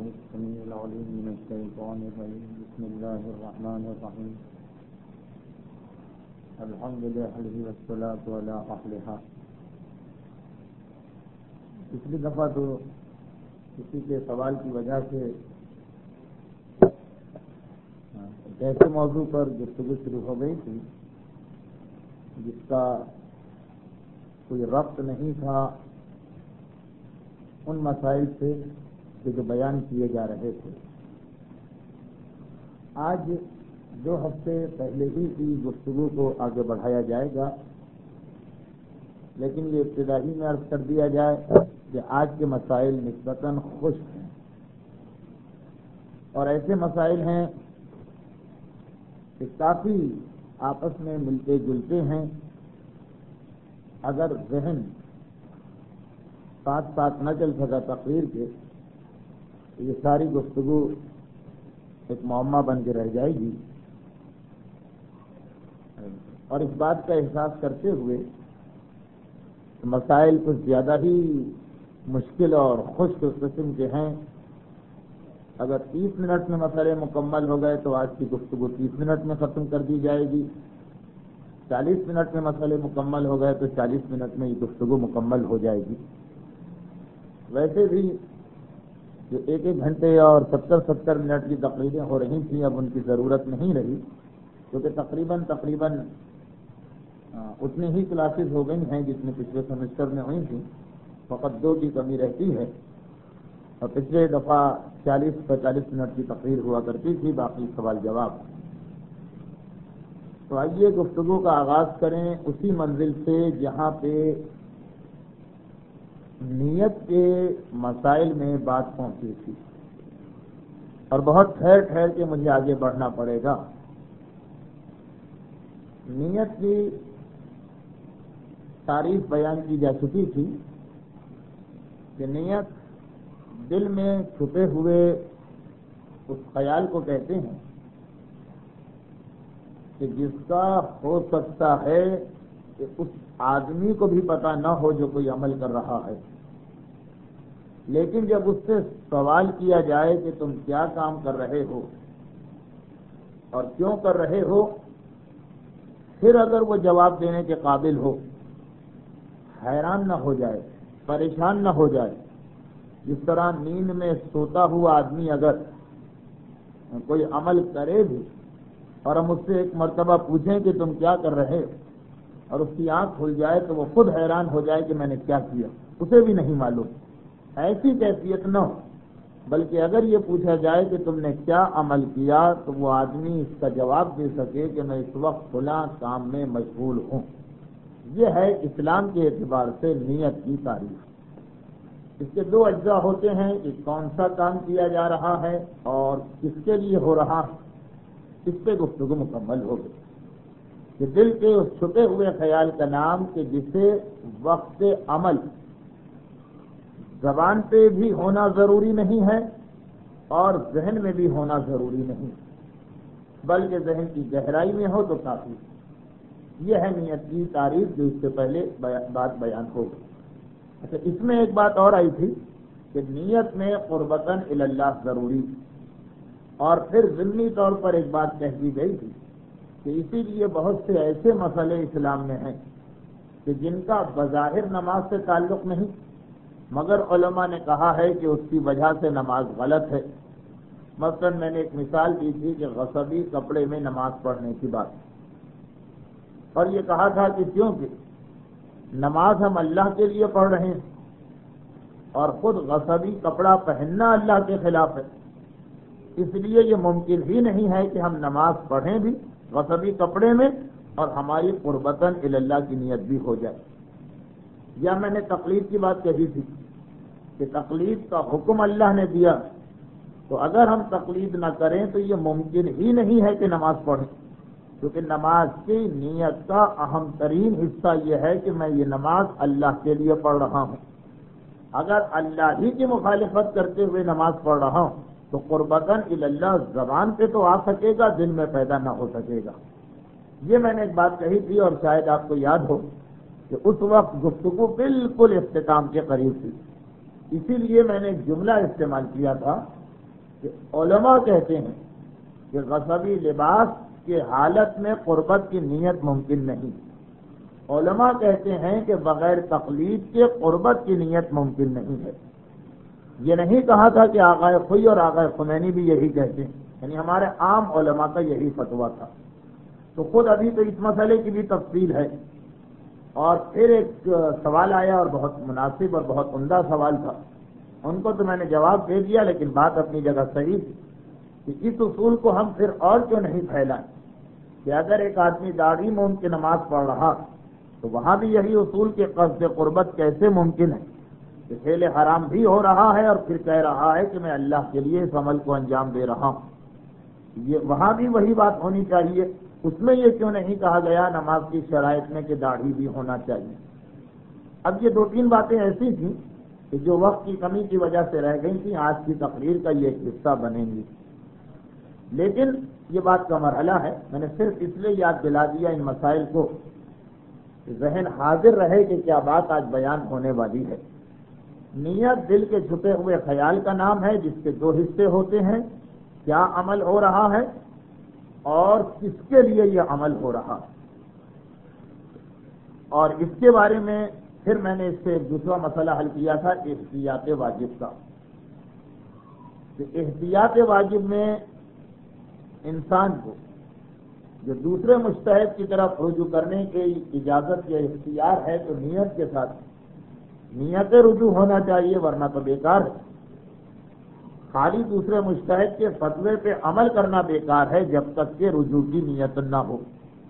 السميع العليم من الشيطان الرجيم. بسم الله الرحمن الرحيم. الحمد لله والصلاة على أهلها. پچھلی دفعہ تو کسی کے سوال کی وجہ سے ایک ایسے موضوع پر گفتگو شروع ہو گئی تھی جس کا کوئی ربط نہیں تھا ان مسائل سے جو بیان کیے جا رہے تھے. آج 2 ہفتے پہلے ہی کی گفتگو کو آگے بڑھایا جائے گا، لیکن یہ ابتدائی میں عرض کر دیا جائے کہ آج کے مسائل نسبتاً خشک ہیں اور ایسے مسائل ہیں کہ کافی آپس میں ملتے جلتے ہیں. اگر ذہن ساتھ ساتھ نہ چل سکا تقریر کے، یہ ساری گفتگو ایک معمہ بن کے رہ جائے گی. اور اس بات کا احساس کرتے ہوئے مسائل کچھ زیادہ ہی مشکل اور خشک قسم کے ہیں. اگر 30 منٹ میں مسئلے مکمل ہو گئے تو آج کی گفتگو 30 منٹ میں ختم کر دی جائے گی. 40 منٹ میں مسئلے مکمل ہو گئے تو 40 منٹ میں یہ گفتگو مکمل ہو جائے گی. ویسے بھی جو 1 گھنٹے اور 70 منٹ کی تقریریں ہو رہی تھیں اب ان کی ضرورت نہیں رہی، کیونکہ تقریباً اتنی ہی کلاسز ہو گئی ہیں جتنی پچھلے سیمسٹر میں ہوئی تھیں. فقط 2 کی کمی رہتی ہے اور پچھلے دفعہ 40-45 منٹ کی تقریر ہوا کرتی تھی، باقی سوال جواب. تو آئیے گفتگو کا آغاز کریں اسی منزل سے جہاں پہ نیت کے مسائل میں بات پہنچی تھی، اور بہت ٹھہر کے مجھے آگے بڑھنا پڑے گا. نیت کی تعریف بیان کی جا چکی تھی کہ نیت دل میں چھپے ہوئے اس خیال کو کہتے ہیں کہ جس کا ہو سکتا ہے کہ اس آدمی کو بھی پتہ نہ ہو جو کوئی عمل کر رہا ہے، لیکن جب اس سے سوال کیا جائے کہ تم کیا کام کر رہے ہو اور کیوں کر رہے ہو، پھر اگر وہ جواب دینے کے قابل ہو، حیران نہ ہو جائے، پریشان نہ ہو جائے. جس طرح نیند میں سوتا ہوا آدمی اگر کوئی عمل کرے بھی اور ہم اس سے ایک مرتبہ پوچھیں کہ تم کیا کر رہے، اور اس کی آنکھ کھل جائے تو وہ خود حیران ہو جائے کہ میں نے کیا کیا، اسے بھی نہیں معلوم. ایسی کیفیت نہ ہو، بلکہ اگر یہ پوچھا جائے کہ تم نے کیا عمل کیا تو وہ آدمی اس کا جواب دے سکے کہ میں اس وقت فلاں کام میں مشغول ہوں. یہ ہے اسلام کے اعتبار سے نیت کی تعریف. اس کے 2 اجزاء ہوتے ہیں کہ کون سا کام کیا جا رہا ہے اور کس کے لیے ہو رہا ہے. اس پہ گفتگو مکمل ہو گئی کہ دل کے اس چھپے ہوئے خیال کا نام کہ جسے وقت عمل زبان پہ بھی ہونا ضروری نہیں ہے اور ذہن میں بھی ہونا ضروری نہیں، بلکہ ذہن کی گہرائی میں ہو تو کافی. یہ ہے نیت کی تعریف جو اس سے پہلے بات بیان ہو گئی. اچھا، اس میں ایک بات اور آئی تھی کہ نیت میں قربتاً الی اللہ ضروری، اور پھر ضمنی طور پر ایک بات کہہ دی گئی تھی کہ اسی لیے بہت سے ایسے مسئلے اسلام میں ہیں کہ جن کا بظاہر نماز سے تعلق نہیں، مگر علماء نے کہا ہے کہ اس کی وجہ سے نماز غلط ہے. مثلا میں نے ایک مثال دی تھی کہ غصبی کپڑے میں نماز پڑھنے کی بات، اور یہ کہا تھا کہ کیونکہ نماز ہم اللہ کے لیے پڑھ رہے ہیں اور خود غصبی کپڑا پہننا اللہ کے خلاف ہے، اس لیے یہ ممکن ہی نہیں ہے کہ ہم نماز پڑھیں بھی غصبی کپڑے میں اور ہماری قربتاً الی اللہ کی نیت بھی ہو جائے. یا میں نے تقلید کی بات کہی تھی کہ تقلید کا حکم اللہ نے دیا، تو اگر ہم تقلید نہ کریں تو یہ ممکن ہی نہیں ہے کہ نماز پڑھیں، کیونکہ نماز کی نیت کا اہم ترین حصہ یہ ہے کہ میں یہ نماز اللہ کے لیے پڑھ رہا ہوں. اگر اللہ ہی کی مخالفت کرتے ہوئے نماز پڑھ رہا ہوں تو قربتاً الی اللہ زبان پہ تو آ سکے گا، دل میں پیدا نہ ہو سکے گا. یہ میں نے ایک بات کہی تھی اور شاید آپ کو یاد ہو کہ اس وقت گفتگو بالکل اختتام کے قریب تھی. اسی لیے میں نے ایک جملہ استعمال کیا تھا کہ علماء کہتے ہیں کہ غصبی لباس کی حالت میں قربت کی نیت ممکن نہیں. علماء کہتے ہیں کہ بغیر تقلید کے قربت کی نیت ممکن نہیں ہے. یہ نہیں کہا تھا کہ آغا خوئی اور آغا خمینی بھی یہی کہتے ہیں، یعنی ہمارے عام علماء کا یہی فتویٰ تھا. تو خود ابھی تو اس مسئلے کی بھی تفصیل ہے. اور پھر ایک سوال آیا اور بہت مناسب اور بہت عمدہ سوال تھا، ان کو تو میں نے جواب دے دیا، لیکن بات اپنی جگہ صحیح تھی کہ اس اصول کو ہم پھر اور کیوں نہیں پھیلائیں کہ اگر ایک آدمی داڑھی مون کی نماز پڑھ رہا تو وہاں بھی یہی اصول کے قصد قربت کیسے ممکن ہے کہ فعل حرام بھی ہو رہا ہے اور پھر کہہ رہا ہے کہ میں اللہ کے لیے اس عمل کو انجام دے رہا ہوں. یہ وہاں بھی وہی بات ہونی چاہیے. اس میں یہ کیوں نہیں کہا گیا نماز کی شرائط میں کہ داڑھی بھی ہونا چاہیے؟ اب یہ 2-3 باتیں ایسی تھیں کہ جو وقت کی کمی کی وجہ سے رہ گئی تھیں، آج کی تقریر کا یہ ایک حصہ بنیں گی. لیکن یہ بات کا مرحلہ ہے، میں نے صرف اس لیے یاد دلا دیا ان مسائل کو کہ ذہن حاضر رہے کہ کیا بات آج بیان ہونے والی ہے. نیت دل کے چھپے ہوئے خیال کا نام ہے جس کے 2 حصے ہوتے ہیں، کیا عمل ہو رہا ہے اور کس کے لیے یہ عمل ہو رہا ہے. اور اس کے بارے میں پھر میں نے اس سے ایک دوسرا مسئلہ حل کیا تھا احتیاط واجب کا، کہ احتیاط واجب میں انسان کو جو دوسرے مجتہد کی طرف رجوع کرنے کی اجازت یا اختیار ہے تو نیت کے ساتھ نیت رجوع ہونا چاہیے، ورنہ تو بیکار ہے. خالی دوسرے مجتہد کے فتوے پہ عمل کرنا بیکار ہے جب تک کہ رجوع کی نیت نہ ہو.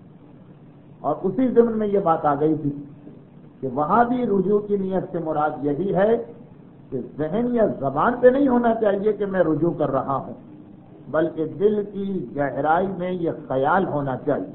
اور اسی ضمن میں یہ بات آ گئی تھی کہ وہاں بھی رجوع کی نیت سے مراد یہی ہے کہ ذہن یا زبان پہ نہیں ہونا چاہیے کہ میں رجوع کر رہا ہوں، بلکہ دل کی گہرائی میں یہ خیال ہونا چاہیے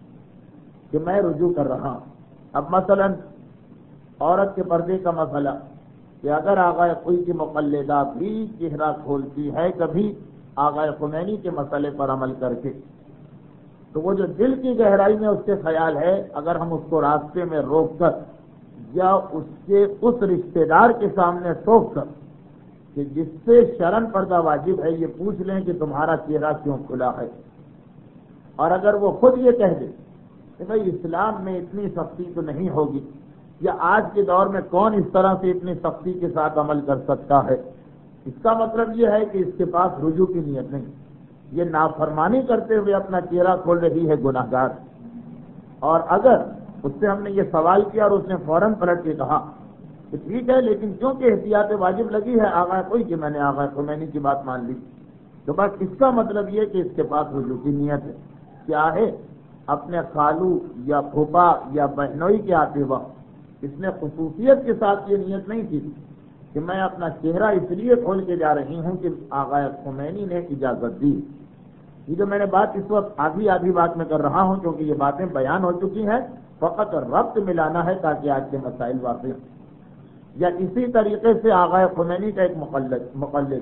کہ میں رجوع کر رہا ہوں. اب مثلا عورت کے پردے کا مسئلہ کہ اگر آغا خوئی کی مقلدہ بھی چہرہ کھولتی ہے کبھی آغا خمینی کے مسئلے پر عمل کر کے، تو وہ جو دل کی گہرائی میں اس کے خیال ہے، اگر ہم اس کو راستے میں روک کر یا اس رشتہ دار کے سامنے ٹوک کر کہ جس سے شرن پردہ واجب ہے یہ پوچھ لیں کہ تمہارا چہرہ کیوں کھلا ہے، اور اگر وہ خود یہ کہہ دے کہ بھائی اسلام میں اتنی سختی تو نہیں ہوگی، یا آج کے دور میں کون اس طرح سے اتنی سختی کے ساتھ عمل کر سکتا ہے، اس کا مطلب یہ ہے کہ اس کے پاس رجوع کی نیت نہیں، یہ نافرمانی کرتے ہوئے اپنا چہرہ کھول رہی ہے گناہگار. اور اگر اس سے ہم نے یہ سوال کیا اور اس نے فوراً پلٹ کے کہا کہ ٹھیک ہے لیکن کیونکہ احتیاط واجب لگی ہے آغا کوئی کہ میں نے آغا خمینی کی بات مان لی، تو بس اس کا مطلب یہ کہ اس کے پاس رجوع کی نیت ہے. کیا ہے؟ اپنے خالو یا پھوپھا یا بہنوئی کے آتے وقت اس نے خصوصیت کے ساتھ یہ نیت نہیں کی کہ میں اپنا چہرہ اس لیے کھول کے جا رہی ہوں کہ آغا خمینی نے اجازت دی. یہ جو میں نے بات اس وقت آدھی بات میں کر رہا ہوں کیونکہ یہ باتیں بیان ہو چکی ہیں، فقط ربط ملانا ہے تاکہ آج کے مسائل واضح ہوں. یا اسی طریقے سے آغا خمینی کا ایک مقلد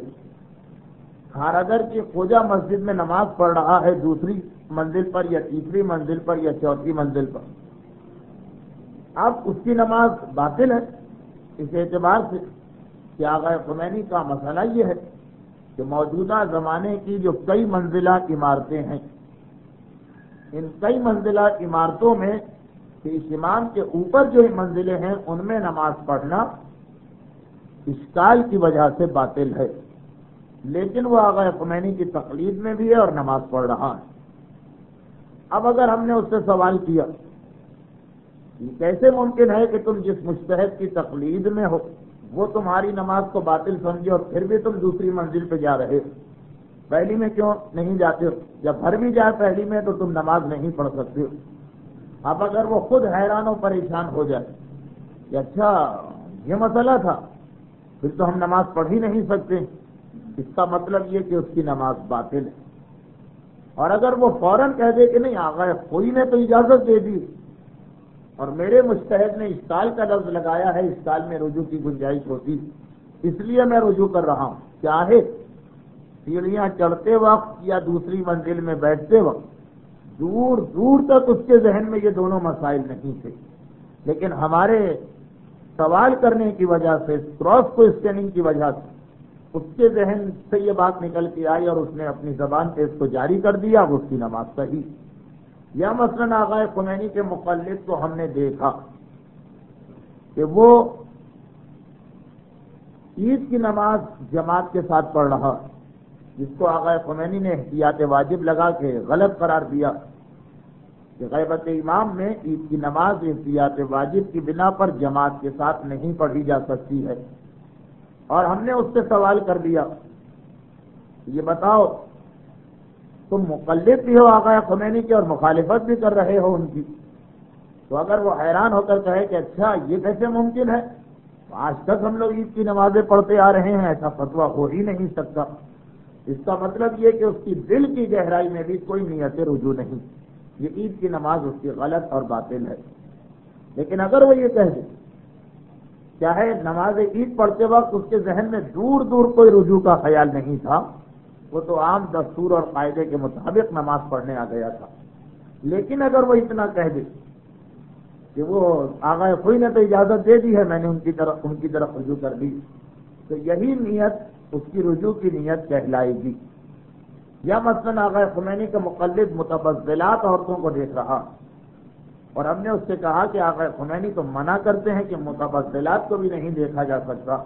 کھارگر کی خوجہ مسجد میں نماز پڑھ رہا ہے، دوسری منزل پر یا تیسری منزل پر یا چوتھی منزل پر. اب اس کی نماز باطل ہے اس اعتبار سے کہ آغا خمینی کا مسئلہ یہ ہے کہ موجودہ زمانے کی جو کئی منزلہ عمارتیں ہیں، ان کئی منزلہ عمارتوں میں کہ اس امام کے اوپر جو منزلیں ہیں ان میں نماز پڑھنا اشکال کی وجہ سے باطل ہے، لیکن وہ آغا خمینی کی تقلید میں بھی ہے اور نماز پڑھ رہا ہے. اب اگر ہم نے اس سے سوال کیا یہ کیسے ممکن ہے کہ تم جس مجتہد کی تقلید میں ہو وہ تمہاری نماز کو باطل سمجھے اور پھر بھی تم دوسری منزل پہ جا رہے ہو، پہلی میں کیوں نہیں جاتے ہو؟ جب بھر بھی جائے پہلی میں تو تم نماز نہیں پڑھ سکتے ہو. اب اگر وہ خود حیران و پریشان ہو جائے کہ اچھا یہ مسئلہ تھا، پھر تو ہم نماز پڑھ ہی نہیں سکتے، اس کا مطلب یہ کہ اس کی نماز باطل ہے. اور اگر وہ فوراً کہہ دے کہ نہیں آغا کوئی نے تو اجازت دے دی اور میرے مجتہد نے اشکال کا لفظ لگایا ہے، اشکال میں رجوع کی گنجائش ہوتی اس لیے میں رجوع کر رہا ہوں، چاہے سیڑھیاں چڑھتے وقت یا دوسری منزل میں بیٹھتے وقت دور دور تک اس کے ذہن میں یہ دونوں مسائل نہیں تھے، لیکن ہمارے سوال کرنے کی وجہ سے، کراس کو اسکیننگ کی وجہ سے اس کے ذہن سے یہ بات نکل کے آئی اور اس نے اپنی زبان پہ اس کو جاری کر دیا، اس کی نماز صحیح۔ یا مثلاً آقا خمینی کے مقلد کو ہم نے دیکھا کہ وہ عید کی نماز جماعت کے ساتھ پڑھ رہا، جس کو آقا خمینی نے احتیاط واجب لگا کے غلط قرار دیا کہ غیبت امام میں عید کی نماز احتیاط واجب کی بنا پر جماعت کے ساتھ نہیں پڑھی جا سکتی ہے۔ اور ہم نے اس سے سوال کر دیا، یہ بتاؤ تم مقلد بھی ہو آقا خمینی کے اور مخالفت بھی کر رہے ہو ان کی، تو اگر وہ حیران ہو کر کہے کہ اچھا یہ کیسے ممکن ہے، آج تک ہم لوگ عید کی نمازیں پڑھتے آ رہے ہیں، ایسا فتویٰ ہو ہی نہیں سکتا، اس کا مطلب یہ کہ اس کی دل کی گہرائی میں بھی کوئی نیت رجوع نہیں، یہ عید کی نماز اس کی غلط اور باطل ہے۔ لیکن اگر وہ یہ کہہ دے چاہے نماز عید پڑھتے وقت اس کے ذہن میں دور دور کوئی رجوع کا خیال نہیں تھا، وہ تو عام دستور اور قاعدے کے مطابق نماز پڑھنے آ گیا تھا، لیکن اگر وہ اتنا کہہ دے کہ وہ آغا کوئی نے تو اجازت دے دی ہے، میں نے ان کی طرف رجوع کر دی، تو یہی نیت اس کی رجوع کی نیت کہلائے گی۔ یا مثلاً آغا خمینی کا مقلد متبذلات عورتوں کو دیکھ رہا اور ہم نے اس سے کہا کہ آقا خمینی تو منع کرتے ہیں کہ متبذلات کو بھی نہیں دیکھا جا سکتا،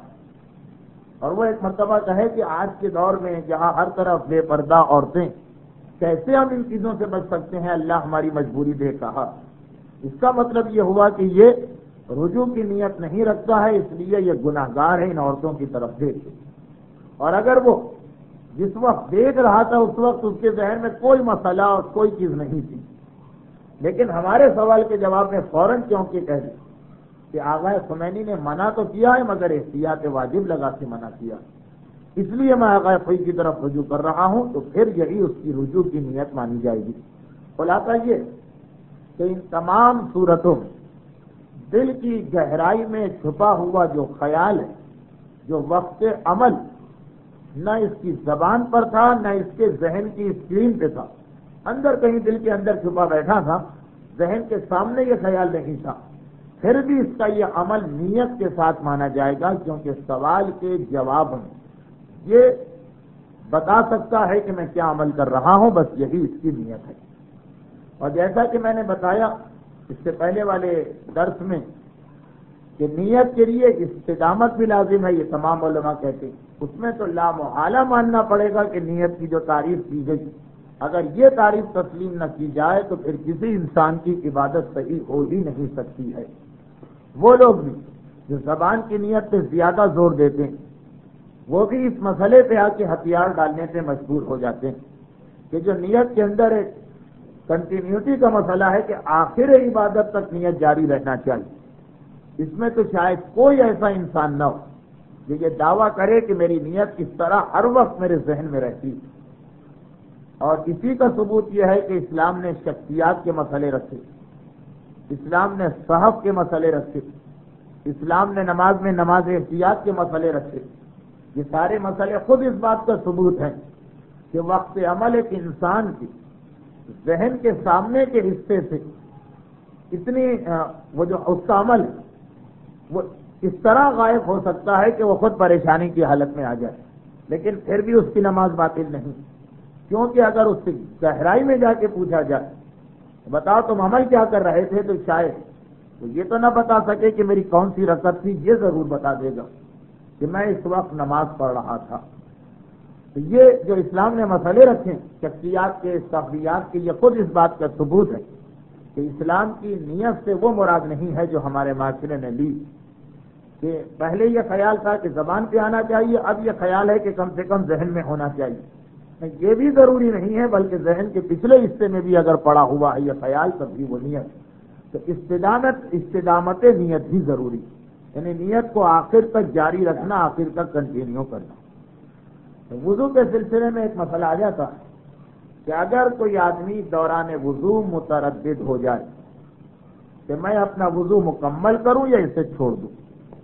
اور وہ ایک مرتبہ کہے کہ آج کے دور میں جہاں ہر طرف بے پردہ عورتیں، کیسے ہم ان چیزوں سے بچ سکتے ہیں، اللہ ہماری مجبوری دیکھ رہا، اس کا مطلب یہ ہوا کہ یہ رجوع کی نیت نہیں رکھتا ہے، اس لیے یہ گناہگار ہے ان عورتوں کی طرف دیکھ۔ اور اگر وہ جس وقت دیکھ رہا تھا اس وقت اس کے ذہن میں کوئی مسئلہ اور کوئی چیز نہیں تھی، لیکن ہمارے سوال کے جواب میں فوراً کیونکہ کہہ دی کہ آغا خمینی نے منع تو کیا ہے مگر احتیاط واجب لگا کے منع کیا، اس لیے میں آغا خمینی کی طرف رجوع کر رہا ہوں، تو پھر یہی اس کی رجوع کی نیت مانی جائے گی۔ خلاصہ یہ کہ ان تمام صورتوں میں دل کی گہرائی میں چھپا ہوا جو خیال ہے، جو وقت عمل نہ اس کی زبان پر تھا نہ اس کے ذہن کی اسکرین پہ تھا، اندر کہیں دل کے اندر چھپا بیٹھا تھا، ذہن کے سامنے یہ خیال نہیں تھا، پھر بھی اس کا یہ عمل نیت کے ساتھ مانا جائے گا، کیونکہ سوال کے جواب میں یہ بتا سکتا ہے کہ میں کیا عمل کر رہا ہوں، بس یہی اس کی نیت ہے۔ اور جیسا کہ میں نے بتایا اس سے پہلے والے درس میں کہ نیت کے لیے استقامت بھی لازم ہے، یہ تمام علماء کہتے ہیں، اس میں تو لا محالہ ماننا پڑے گا کہ نیت کی جو تعریف کی گئی، اگر یہ تعریف تسلیم نہ کی جائے تو پھر کسی انسان کی عبادت صحیح ہو ہی نہیں سکتی ہے۔ وہ لوگ بھی جو زبان کی نیت پہ زیادہ زور دیتے ہیں، وہ بھی اس مسئلے پہ آ کے ہتھیار ڈالنے سے مجبور ہو جاتے ہیں کہ جو نیت کے اندر ایک کنٹینیوٹی کا مسئلہ ہے کہ آخر عبادت تک نیت جاری رہنا چاہیے، اس میں تو شاید کوئی ایسا انسان نہ ہو جو یہ دعویٰ کرے کہ میری نیت اس طرح ہر وقت میرے ذہن میں رہتی۔ اور اسی کا ثبوت یہ ہے کہ اسلام نے شخصیات کے مسئلے رکھے، اسلام نے صحف کے مسئلے رکھے، اسلام نے نماز میں نماز احتیاط کے مسئلے رکھے، یہ سارے مسئلے خود اس بات کا ثبوت ہیں کہ وقت عمل ایک انسان کی ذہن کے سامنے کے حصے سے اتنی وہ جو اس کا عمل ہے وہ اس طرح غائب ہو سکتا ہے کہ وہ خود پریشانی کی حالت میں آ جائے، لیکن پھر بھی اس کی نماز باطل نہیں، کیونکہ اگر اس سے گہرائی میں جا کے پوچھا جائے بتاؤ تم عمل کیا کر رہے تھے، تو شاید تو یہ تو نہ بتا سکے کہ میری کون سی رکعت تھی، یہ ضرور بتا دے گا کہ میں اس وقت نماز پڑھ رہا تھا۔ تو یہ جو اسلام نے مسئلے رکھے شخصیات کے، صحابیات کے، یہ خود اس بات کا ثبوت ہے کہ اسلام کی نیت سے وہ مراد نہیں ہے جو ہمارے معاشرے نے لی، کہ پہلے یہ خیال تھا کہ زبان پہ آنا چاہیے، اب یہ خیال ہے کہ کم سے کم ذہن میں ہونا چاہیے۔ یہ بھی ضروری نہیں ہے، بلکہ ذہن کے پچھلے حصے میں بھی اگر پڑا ہوا ہے یہ خیال تب بھی وہ نیت، تو استدامت نیت بھی ضروری، یعنی نیت کو آخر تک جاری رکھنا، آخر تک کنٹینیو کرنا۔ تو وضو کے سلسلے میں ایک مسئلہ آ جاتا ہے کہ اگر کوئی آدمی دوران وضو متردد ہو جائے کہ میں اپنا وضو مکمل کروں یا اسے چھوڑ دوں۔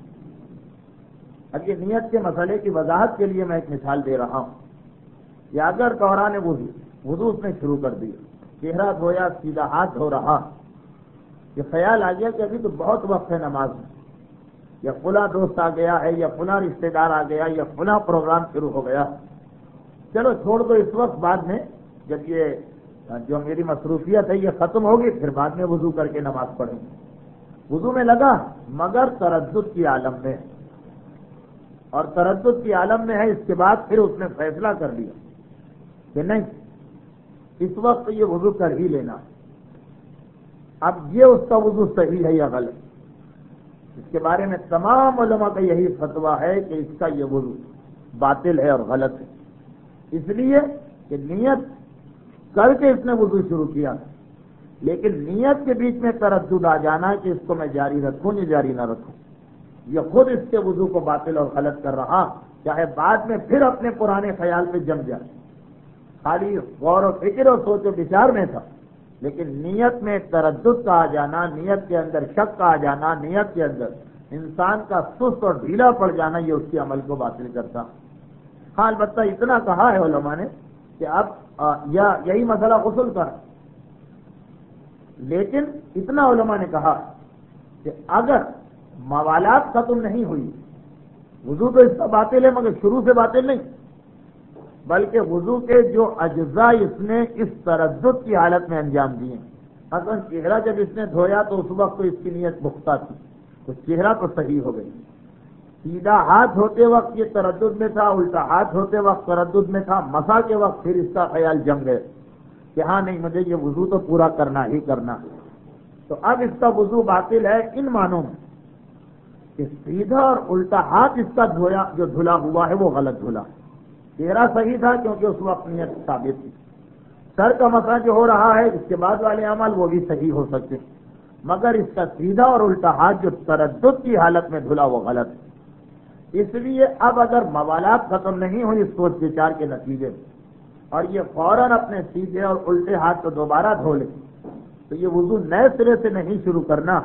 اب یہ نیت کے مسئلے کی وضاحت کے لیے میں ایک مثال دے رہا ہوں کہ اگر دوران وضو اس نے شروع کر دیا، چہرہ دھویا، سیدھا ہاتھ دھو رہا، یہ خیال آ گیا کہ ابھی تو بہت وقت ہے نماز میں، یا فلاں دوست آ گیا ہے یا فلاں رشتے دار آ گیا یا فلاں پروگرام شروع ہو گیا، چلو چھوڑ دو اس وقت، بعد میں جب یہ جو میری مصروفیت ہے یہ ختم ہوگی پھر بعد میں وضو کر کے نماز پڑھیں گے۔ وضو میں لگا مگر تردد کی عالم میں، اور تردد کی عالم میں ہے، اس کے بعد پھر اس نے فیصلہ کر لیا کہ نہیں اس وقت یہ وضو کر ہی لینا۔ اب یہ اس کا وضو صحیح ہے یا غلط، اس کے بارے میں تمام علماء کا یہی فتویٰ ہے کہ اس کا یہ وضو باطل ہے اور غلط ہے، اس لیے کہ نیت کر کے اس نے وضو شروع کیا، لیکن نیت کے بیچ میں تردد آ جانا کہ اس کو میں جاری رکھوں یا جاری نہ رکھوں، یہ خود اس کے وضو کو باطل اور غلط کر رہا، چاہے بعد میں پھر اپنے پرانے خیال پہ جم جائے، خالی غور و فکر اور سوچ و بچار میں تھا، لیکن نیت میں تردد کا آ جانا، نیت کے اندر شک کا آ جانا، نیت کے اندر انسان کا سست اور ڈھیلا پڑ جانا، یہ اس کے عمل کو باطل کرتا۔ ہاں البتہ اتنا کہا ہے علماء نے کہ اب یہی مسئلہ غسل کا، لیکن اتنا علماء نے کہا کہ اگر موالات ختم نہیں ہوئی، وضو تو اس کا باطل ہے مگر شروع سے باطل نہیں، بلکہ وضو کے جو اجزاء اس نے اس تردد کی حالت میں انجام دیے، مثلا چہرہ جب اس نے دھویا تو اس وقت تو اس کی نیت پختہ تھی، تو چہرہ تو صحیح ہو گئی، سیدھا ہاتھ ہوتے وقت یہ تردد میں تھا، الٹا ہاتھ ہوتے وقت تردد میں تھا، مسا کے وقت پھر اس کا خیال جم گئے کہ ہاں نہیں مجھے یہ وضو تو پورا کرنا ہی کرنا، تو اب اس کا وضو باطل ہے ان معنوں میں کہ سیدھا اور الٹا ہاتھ اس کا دھویا جو دھلا ہوا ہے وہ غلط دھلا، چہرہ صحیح تھا کیونکہ اس وقت نیت ثابت تھی، سر کا مسا جو ہو رہا ہے اس کے بعد والے عمل وہ بھی صحیح ہو سکتے، مگر اس کا سیدھا اور الٹا ہاتھ جو تردد کی حالت میں دھلا وہ غلط ہے۔ اس لیے اب اگر موالات ختم نہیں ہوئی اس سوچ وچار کے نتیجے میں اور یہ فوراً اپنے سیدھے اور الٹے ہاتھ کو دوبارہ دھو لے تو یہ وضو نئے سرے سے نہیں شروع کرنا،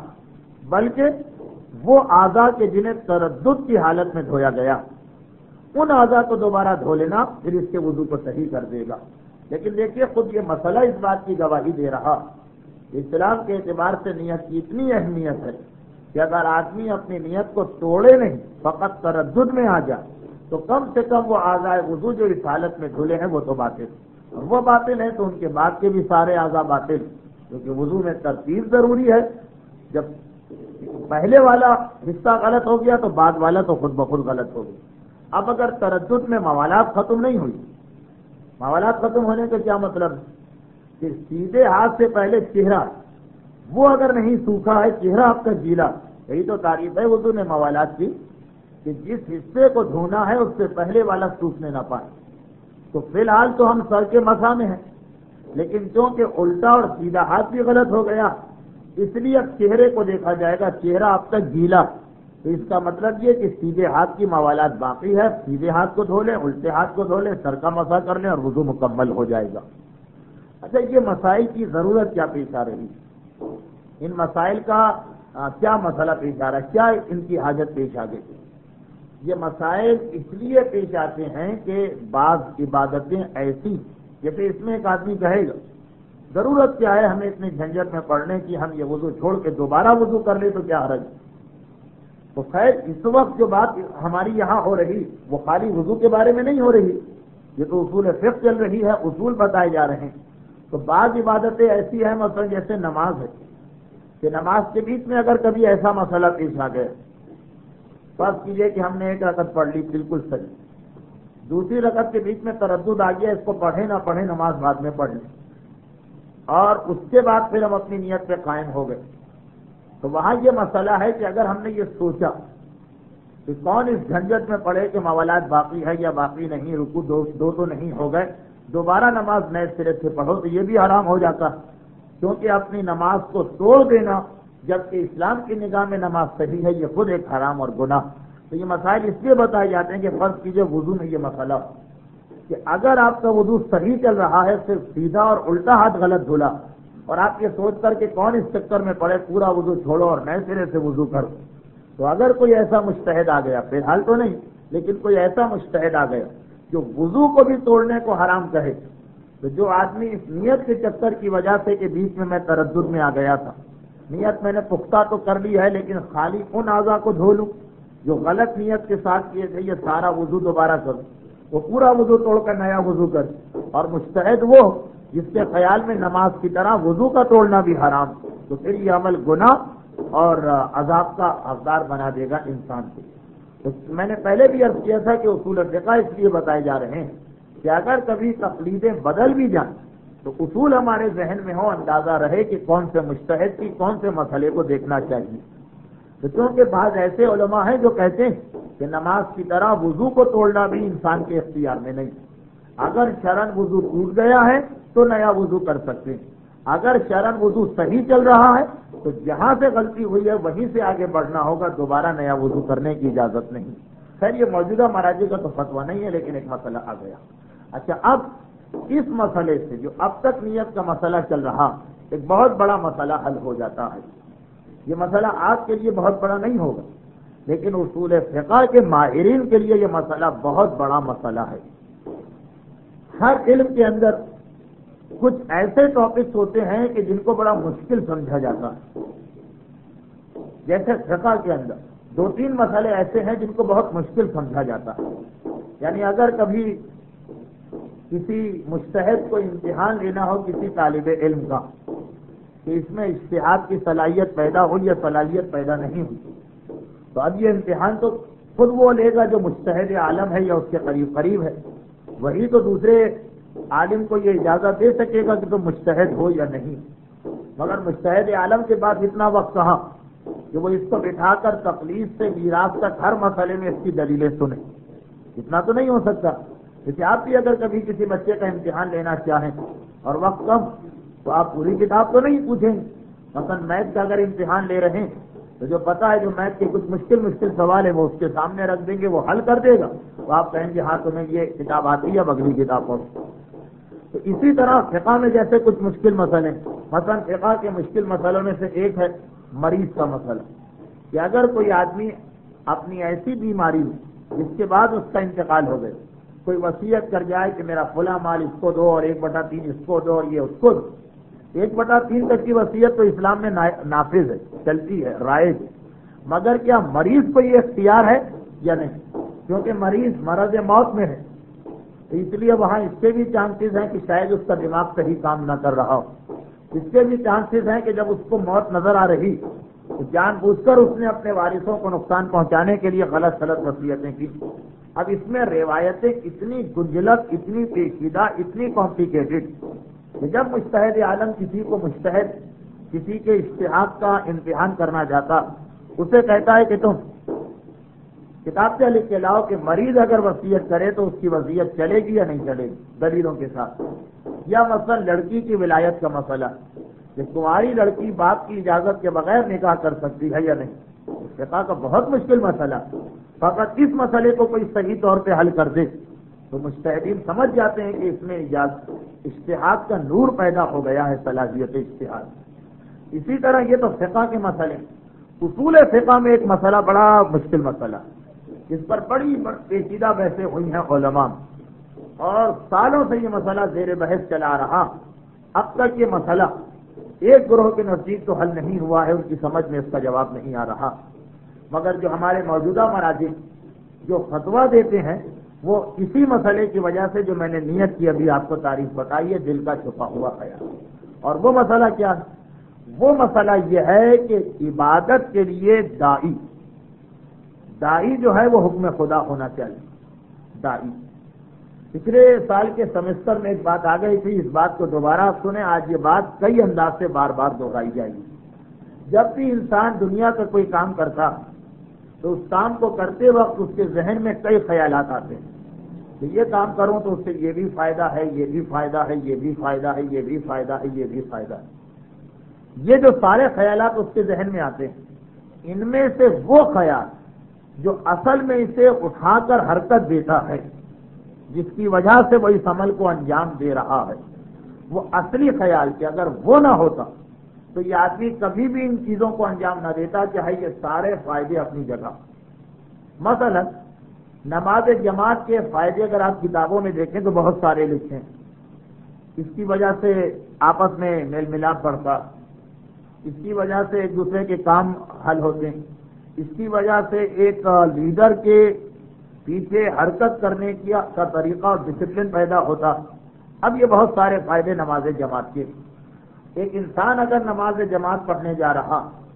بلکہ وہ اعضاء کے جنہیں تردد کی حالت میں دھویا گیا ان اعضاء کو دوبارہ دھو لینا پھر اس کے وضو کو صحیح کر دے گا۔ لیکن دیکھیے خود یہ مسئلہ اس بات کی گواہی دے رہا، اسلام کے اعتبار سے نیت کی اتنی اہمیت ہے کہ اگر آدمی اپنی نیت کو توڑے نہیں فقط تردد میں آ جائے تو کم سے کم وہ اعضاء وضو جو اس حالت میں دھلے ہیں وہ تو باطل، اور وہ باطل ہیں تو ان کے بعد کے بھی سارے اعضاء باطل، کیونکہ وضو میں ترتیب ضروری ہے، جب پہلے والا حصہ غلط ہو گیا تو بعد والا تو خود بخود غلط ہو گیا۔ اب اگر تردد میں موالات ختم نہیں ہوئی، موالات ختم ہونے کا کیا مطلب کہ سیدھے ہاتھ سے پہلے چہرہ وہ اگر نہیں سوکھا ہے، چہرہ آپ کا گیلا، یہی تو تعریف ہے وضو میں موالات کی کہ جس حصے کو دھونا ہے اس سے پہلے والا سوکھنے نہ پائے، تو فی الحال تو ہم سر کے مسا میں ہیں، لیکن کیونکہ الٹا اور سیدھا ہاتھ بھی غلط ہو گیا اس لیے اب چہرے کو دیکھا جائے گا، چہرہ آپ کا گیلا، تو اس کا مطلب یہ کہ سیدھے ہاتھ کی موالات باقی ہے، سیدھے ہاتھ کو دھو لیں، الٹے ہاتھ کو دھو لیں، سر کا مسا کر لیں اور وضو مکمل ہو جائے گا۔ اچھا یہ مسائل کی ضرورت کیا پیش آ رہی، ان مسائل کا کیا مسئلہ پیش آ رہا ہے، کیا ان کی حاجت پیش آ گئی؟ یہ مسائل اس لیے پیش آتے ہیں کہ بعض عبادتیں ایسی، جیسے اس میں ایک آدمی کہے گا ضرورت کیا ہے ہمیں اتنے جھنجٹ میں پڑنے کی، ہم یہ وضو چھوڑ کے دوبارہ وضو کر لیں تو کیا حرج؟ تو خیر اس وقت جو بات ہماری یہاں ہو رہی وہ خالی وضو کے بارے میں نہیں ہو رہی، یہ تو اصول فقہ چل رہی ہے، اصول بتائے جا رہے ہیں۔ تو بعض عبادتیں ایسی ہیں مثلا جیسے نماز ہے کہ نماز کے بیچ میں اگر کبھی ایسا مسئلہ پیش آ گیا، فرض کیجئے کہ ہم نے ایک رکعت پڑھ لی بالکل صحیح، دوسری رکعت کے بیچ میں تردد آ گیا، اس کو پڑھے نہ پڑھے نماز بعد میں پڑھ لیں، اور اس کے بعد پھر ہم اپنی نیت پہ قائم ہو گئے، تو وہاں یہ مسئلہ ہے کہ اگر ہم نے یہ سوچا کہ کون اس جھنجٹ میں پڑے کہ موالات باقی ہے یا باقی نہیں، رکوع دو تو نہیں ہو گئے، دوبارہ نماز نئے سرے سے پڑھو، تو یہ بھی حرام ہو جاتا، کیونکہ اپنی نماز کو توڑ دینا جبکہ اسلام کی نگاہ میں نماز صحیح ہے یہ خود ایک حرام اور گناہ۔ تو یہ مسائل اس لیے بتائے جاتے ہیں کہ فرض کیجئے وضو میں یہ مسئلہ کہ اگر آپ کا وضو صحیح چل رہا ہے، صرف سیدھا اور الٹا ہاتھ غلط دھلا، اور آپ یہ سوچ کر کہ کون اس چکر میں پڑے پورا وضو چھوڑو اور نئے سرے سے وضو کرو، تو اگر کوئی ایسا مجتہد آ گیا، فی الحال تو نہیں لیکن کوئی ایسا مجتہد آ گیا جو وضو کو بھی توڑنے کو حرام کہے، تو جو آدمی اس نیت کے چکر کی وجہ سے کہ بیچ میں تردد میں آ گیا تھا، نیت میں نے پختہ تو کر لی ہے لیکن خالی ان اعضاء کو دھو لوں جو غلط نیت کے ساتھ کیے تھے یہ سارا وضو دوبارہ کرو، وہ پورا وضو توڑ کر نیا وضو کر، اور مجتہد وہ جس کے خیال میں نماز کی طرح وضو کا توڑنا بھی حرام، تو پھر یہ عمل گناہ اور عذاب کا حقدار بنا دے گا انسان کو۔ تو میں نے پہلے بھی عرض کیا تھا کہ اصول فقہ اس لیے بتائے جا رہے ہیں کہ اگر کبھی تقلیدیں بدل بھی جائیں تو اصول ہمارے ذہن میں ہو، اندازہ رہے کہ کون سے مجتہد کی کون سے مسئلے کو دیکھنا چاہیے۔ تو کیونکہ بعض ایسے علماء ہیں جو کہتے ہیں کہ نماز کی طرح وضو کو توڑنا بھی انسان کے اختیار میں نہیں، اگر شرعاً وضو ٹوٹ گیا ہے تو نیا وضو کر سکتے ہیں، اگر شرعاً وضو صحیح چل رہا ہے تو جہاں سے غلطی ہوئی ہے وہیں سے آگے بڑھنا ہوگا، دوبارہ نیا وضو کرنے کی اجازت نہیں۔ خیر یہ موجودہ مراجع کا تو فتویٰ نہیں ہے، لیکن ایک مسئلہ آ گیا۔ اچھا، اب اس مسئلے سے جو اب تک نیت کا مسئلہ چل رہا، ایک بہت بڑا مسئلہ حل ہو جاتا ہے۔ یہ مسئلہ آپ کے لیے بہت بڑا نہیں ہوگا، لیکن اصول فقہ کے ماہرین کے لیے یہ مسئلہ بہت بڑا مسئلہ ہے۔ ہر علم کے اندر کچھ ایسے ٹاپکس ہوتے ہیں کہ جن کو بڑا مشکل سمجھا جاتا ہے، جیسے فقہ کے اندر 2-3 مسئلے ایسے ہیں جن کو بہت مشکل سمجھا جاتا ہے۔ یعنی اگر کبھی کسی مجتہد کو امتحان لینا ہو کسی طالب علم کا کہ اس میں اجتہاد کی صلاحیت پیدا ہوئی یا صلاحیت پیدا نہیں ہوئی، تو اب یہ امتحان تو خود وہ لے گا جو مجتہد عالم ہے یا اس کے قریب قریب ہے، وہی تو دوسرے عالم کو یہ اجازت دے سکے گا کہ تم مجتہد ہو یا نہیں۔ مگر مجتہد عالم کے پاس اتنا وقت کہاں کہ وہ اس کو بٹھا کر تقلید سے میراث تک ہر مسئلے میں اس کی دلیلیں سنیں، اتنا تو نہیں ہو سکتا۔ جیسے آپ بھی اگر کبھی کسی بچے کا امتحان لینا چاہیں اور وقت کم، تو آپ پوری کتاب تو نہیں پوچھیں گے۔ مثلا میتھ کا اگر امتحان لے رہے ہیں تو جو پتا ہے جو میتھ کے کچھ مشکل سوال ہے وہ اس کے سامنے رکھ دیں گے، وہ حل کر دے گا، تو آپ کہیں گے ہاں تمہیں یہ کتاب آتی ہے، اب اگلی کتاب پڑھو۔ تو اسی طرح فقہ میں جیسے کچھ مشکل مسئلے، مثلا فقہ کے مشکل مسئلوں میں سے ایک ہے مریض کا مسئلہ، کہ اگر کوئی آدمی اپنی ایسی بیماری جس کے بعد اس کا انتقال ہو گئے، کوئی وصیت کر جائے کہ میرا فلاں مال اس کو دو اور 1/3 اس کو دو اور یہ اس کو دو، 1/3 تک کی وصیت تو اسلام میں نافذ ہے، چلتی ہے، رائج ہے، مگر کیا مریض کو یہ اختیار ہے یا نہیں؟ کیونکہ مریض مرض موت میں ہے، تو اس لیے وہاں اس کے بھی چانسز ہیں کہ شاید اس کا دماغ صحیح کام نہ کر رہا ہو، اس کے بھی چانسز ہیں کہ جب اس کو موت نظر آ رہی تو جان بوجھ کر اس نے اپنے وارثوں کو نقصان پہنچانے کے لیے غلط وصیتیں کی۔ اب اس میں روایتیں اتنی گنجلک، اتنی پیچیدہ، اتنی کمپلیکیٹڈ کہ جب مجتہد عالم کسی کے اجتہاد کا امتحان کرنا چاہتا، اسے کہتا ہے کہ تم کتاب سے لکھ کے لاؤ کہ مریض اگر وصیت کرے تو اس کی وصیت چلے گی یا نہیں چلے گی، دلیلوں کے ساتھ۔ یا مثلا لڑکی کی ولایت کا مسئلہ کہ کنواری لڑکی باپ کی اجازت کے بغیر نکاح کر سکتی ہے یا نہیں، فقہ کا بہت مشکل مسئلہ۔ فقط اس مسئلے کو کوئی صحیح طور پہ حل کر دے تو مجتہدین سمجھ جاتے ہیں کہ اس میں اجتہاد کا نور پیدا ہو گیا ہے، صلاحیت اجتہاد۔ اسی طرح یہ تو فقہ کے مسئلے، اصول فقہ میں ایک مسئلہ بڑا مشکل مسئلہ، اس پر بڑی پیچیدہ بحثیں ہوئی ہیں علماء، اور سالوں سے یہ مسئلہ زیر بحث چلا رہا۔ اب تک یہ مسئلہ ایک گروہ کے نزدیک تو حل نہیں ہوا ہے، ان کی سمجھ میں اس کا جواب نہیں آ رہا، مگر جو ہمارے موجودہ مراجع جو فتویٰ دیتے ہیں وہ اسی مسئلے کی وجہ سے جو میں نے نیت کی ابھی آپ کو تعریف بتائی ہے، دل کا چھپا ہوا خیال۔ اور وہ مسئلہ کیا ہے؟ وہ مسئلہ یہ ہے کہ عبادت کے لیے داعی جو ہے وہ حکم خدا ہونا چاہیے، داعی۔ پچھلے سال کے سمسٹر میں ایک بات آ گئی تھی، اس بات کو دوبارہ آپ سنیں، آج یہ بات کئی انداز سے بار بار دہرائی جائے گی۔ جب بھی انسان دنیا کا کوئی کام کرتا تو اس کام کو کرتے وقت اس کے ذہن میں کئی خیالات آتے ہیں کہ یہ کام کروں تو اس سے یہ بھی فائدہ ہے، یہ بھی فائدہ ہے، یہ بھی فائدہ ہے، یہ بھی فائدہ ہے، یہ بھی فائدہ ہے۔ یہ جو سارے خیالات اس کے ذہن میں آتے ہیں، ان میں سے وہ خیال جو اصل میں اسے اٹھا کر حرکت دیتا ہے، جس کی وجہ سے وہ اس عمل کو انجام دے رہا ہے، وہ اصلی خیال کہ اگر وہ نہ ہوتا تو یہ آدمی کبھی بھی ان چیزوں کو انجام نہ دیتا، چاہے یہ سارے فائدے اپنی جگہ۔ مثلا نماز جماعت کے فائدے اگر آپ کتابوں میں دیکھیں تو بہت سارے لکھے ہیں، اس کی وجہ سے آپس میں میل ملاپ بڑھتا، اس کی وجہ سے ایک دوسرے کے کام حل ہوتے ہیں، اس کی وجہ سے ایک لیڈر کے پیچھے حرکت کرنے کا طریقہ اور ڈسپلن پیدا ہوتا. اب یہ بہت سارے فائدے نماز جماعت کے. ایک انسان اگر نماز جماعت پڑھنے جا رہا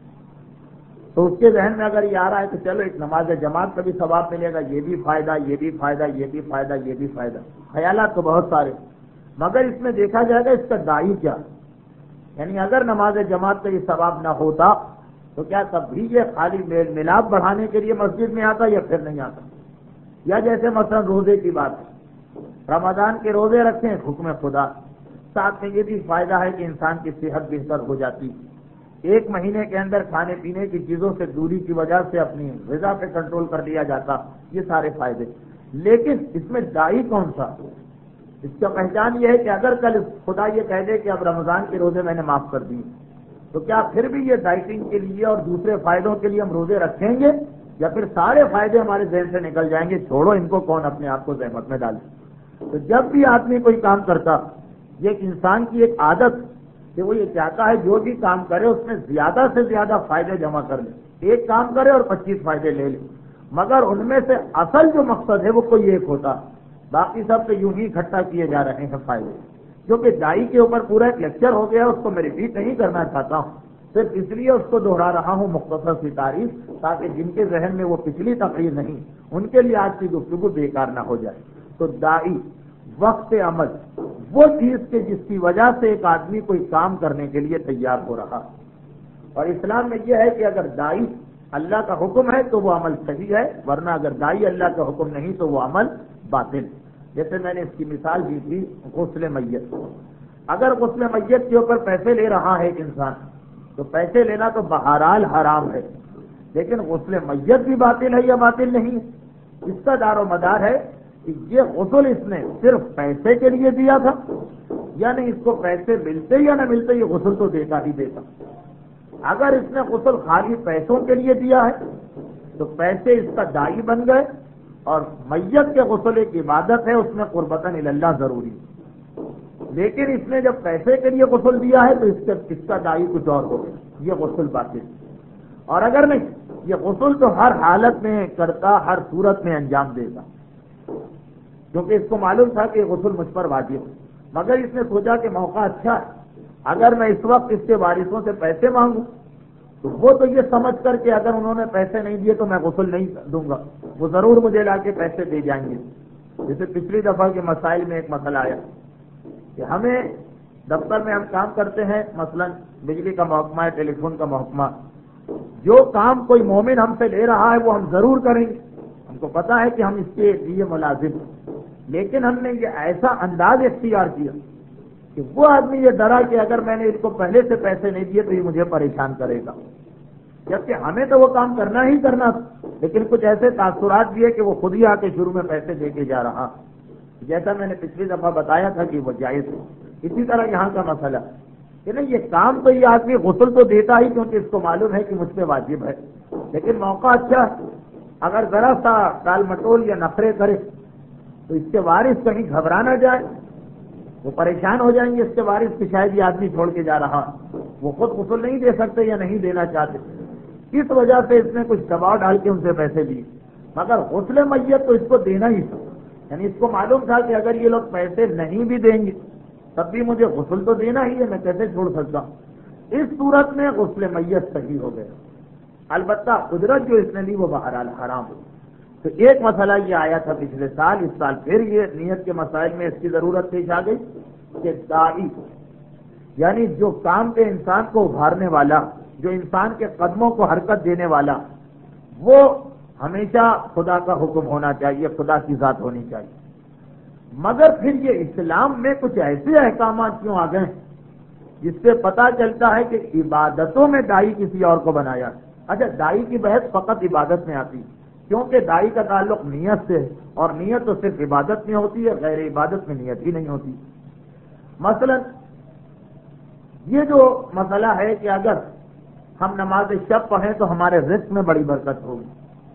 تو اس کے ذہن میں اگر یہ آ رہا ہے کہ چلو ایک نماز جماعت کا بھی ثواب ملے گا، یہ بھی فائدہ، یہ بھی فائدہ، یہ بھی فائدہ، یہ بھی فائدہ، خیالات تو بہت سارے، مگر اس میں دیکھا جائے گا اس کا داعی کیا. یعنی اگر نماز جماعت کا یہ ثواب نہ ہوتا تو کیا تب بھی یہ خالی میل ملاپ بڑھانے کے لیے مسجد میں آتا یا پھر نہیں آتا؟ یا جیسے مثلا روزے کی بات ہے، رمضان کے روزے رکھیں حکم خدا، ساتھ میں یہ بھی فائدہ ہے کہ انسان کی صحت بہتر ہو جاتی، ایک مہینے کے اندر کھانے پینے کی چیزوں سے دوری کی وجہ سے اپنی غذا پہ کنٹرول کر لیا جاتا، یہ سارے فائدے. لیکن اس میں داعی کون سا؟ اس کا پہچان یہ ہے کہ اگر کل خدا یہ کہہ دے کہ اب رمضان کے روزے میں نے معاف کر دیے تو کیا پھر بھی یہ ڈائٹنگ کے لیے اور دوسرے فائدوں کے لیے ہم روزے رکھیں گے یا پھر سارے فائدے ہمارے ذہن سے نکل جائیں گے، چھوڑو ان کو، کون اپنے آپ کو زحمت میں ڈالے. تو جب بھی آدمی کوئی کام کرتا، یہ ایک انسان کی ایک عادت کہ وہ یہ چاہتا ہے جو بھی کام کرے اس میں زیادہ سے زیادہ فائدے جمع کر لے. ایک کام کرے اور 25 فائدے لے لے، مگر ان میں سے اصل جو مقصد ہے وہ کوئی ایک ہوتا، باقی سب تو یوں ہی اکٹھا کیے جا رہے ہیں فائدے. جو کہ دائی کے اوپر پورا ایک لیکچر ہو گیا، اس کو میں ریپیٹ نہیں کرنا چاہتا ہوں، صرف اس لیے اس کو دہرا رہا ہوں مختصر سی تعریف، تاکہ جن کے ذہن میں وہ پچھلی تقریر نہیں ان کے لیے آج کی گفتگو بیکار نہ ہو جائے. تو دائی وقت عمل وہ چیز کہ جس کی وجہ سے ایک آدمی کوئی کام کرنے کے لیے تیار ہو رہا. اور اسلام میں یہ ہے کہ اگر دائی اللہ کا حکم ہے تو وہ عمل صحیح ہے، ورنہ اگر دائی اللہ کا حکم نہیں تو وہ عمل باطل. جیسے میں نے اس کی مثال دی تھی غسل میت. اگر غسل میت کے اوپر پیسے لے رہا ہے ایک انسان تو پیسے لینا تو بہرحال حرام ہے، لیکن غسل میت بھی باطل ہے یا باطل نہیں؟ اس کا دار و مدار ہے کہ یہ غسل اس نے صرف پیسے کے لیے دیا تھا یا نہیں، اس کو پیسے ملتے یا نہ ملتے یہ غسل تو دیتا ہی دیتا. اگر اس نے غسل خالی پیسوں کے لیے دیا ہے تو پیسے اس کا دائی بن گئے، اور میت کے غسل ایک عبادت ہے، اس میں قربتاً اللہ ضروری ہے. لیکن اس نے جب پیسے کے لیے غسل دیا ہے تو اس کا دائی کچھ اور ہو گیا، یہ غسل باطل. اور اگر نہیں، یہ غسل تو ہر حالت میں کرتا، ہر صورت میں انجام دیتا، کیونکہ اس کو معلوم تھا کہ یہ غسل مجھ پر واجب ہے. مگر اس نے سوچا کہ موقع اچھا ہے، اگر میں اس وقت اس کے وارثوں سے پیسے مانگوں تو وہ تو یہ سمجھ کر کہ اگر انہوں نے پیسے نہیں دیے تو میں غسل نہیں دوں گا، وہ ضرور مجھے لا کے پیسے دے جائیں گے. جیسے پچھلی دفعہ کے مسائل میں ایک مسئلہ آیا کہ ہمیں دفتر میں ہم کام کرتے ہیں، مثلا بجلی کا محکمہ ہے، ٹیلی فون کا محکمہ، جو کام کوئی مومن ہم سے لے رہا ہے وہ ہم ضرور کریں گے، ہم کو پتا ہے کہ ہم اس کے لیے ملازم ہیں. لیکن ہم نے یہ ایسا انداز اختیار کیا کہ وہ آدمی یہ ڈرا کہ اگر میں نے اس کو پہلے سے پیسے نہیں دیے تو یہ مجھے پریشان کرے گا، جبکہ ہمیں تو وہ کام کرنا ہی کرنا تھا. لیکن کچھ ایسے تاثرات بھی ہے کہ وہ خود ہی آ کے شروع میں پیسے دے کے جا رہا، جیسا میں نے پچھلی دفعہ بتایا تھا کہ وہ جائز ہے. اسی طرح یہاں کا مسئلہ کہ نہیں، یہ کام تو یہ آدمی غسل تو دیتا ہی کیونکہ اس کو معلوم ہے کہ مجھ پہ واجب ہے، لیکن موقع اچھا ہے، اگر ذرا سا ٹال مٹول یا نخرے کرے تو اس کے وارث کہیں گھبرا نہ جائے، وہ پریشان ہو جائیں گے اس کے وارث کہ شاید یہ آدمی چھوڑ کے جا رہا، وہ خود غسل نہیں دے سکتے یا نہیں دینا چاہتے. اس وجہ سے اس نے کچھ دباؤ ڈال کے ان سے پیسے لیے. مگر غسل میت تو اس کو دینا ہی تھا، یعنی اس کو معلوم تھا کہ اگر یہ لوگ پیسے نہیں بھی دیں گے تب بھی مجھے غسل تو دینا ہی ہے، میں کیسے چھوڑ سکتا ہوں. اس صورت میں غسل میت صحیح ہو گیا. البتہ اجرت جو اس نے لی وہ بہرحال حرام ہو. تو ایک مسئلہ یہ آیا تھا پچھلے سال، اس سال پھر یہ نیت کے مسائل میں اس کی ضرورت پیش آ گئی کہ داعی یعنی جو کام کے انسان کو ابھارنے والا، جو انسان کے قدموں کو حرکت دینے والا، وہ ہمیشہ خدا کا حکم ہونا چاہیے، خدا کی ذات ہونی چاہیے. مگر پھر یہ اسلام میں کچھ ایسے احکامات کیوں آ گئے جس سے پتہ چلتا ہے کہ عبادتوں میں داعی کسی اور کو بنایا. اچھا، داعی کی بحث فقط عبادت میں آتی ہے کیونکہ داعی کا تعلق نیت سے ہے، اور نیت تو صرف عبادت میں ہوتی ہے، غیر عبادت میں نیت ہی نہیں ہوتی. مثلا یہ جو مسئلہ ہے کہ اگر ہم نماز شب پڑھیں تو ہمارے رزق میں بڑی برکت ہوگی.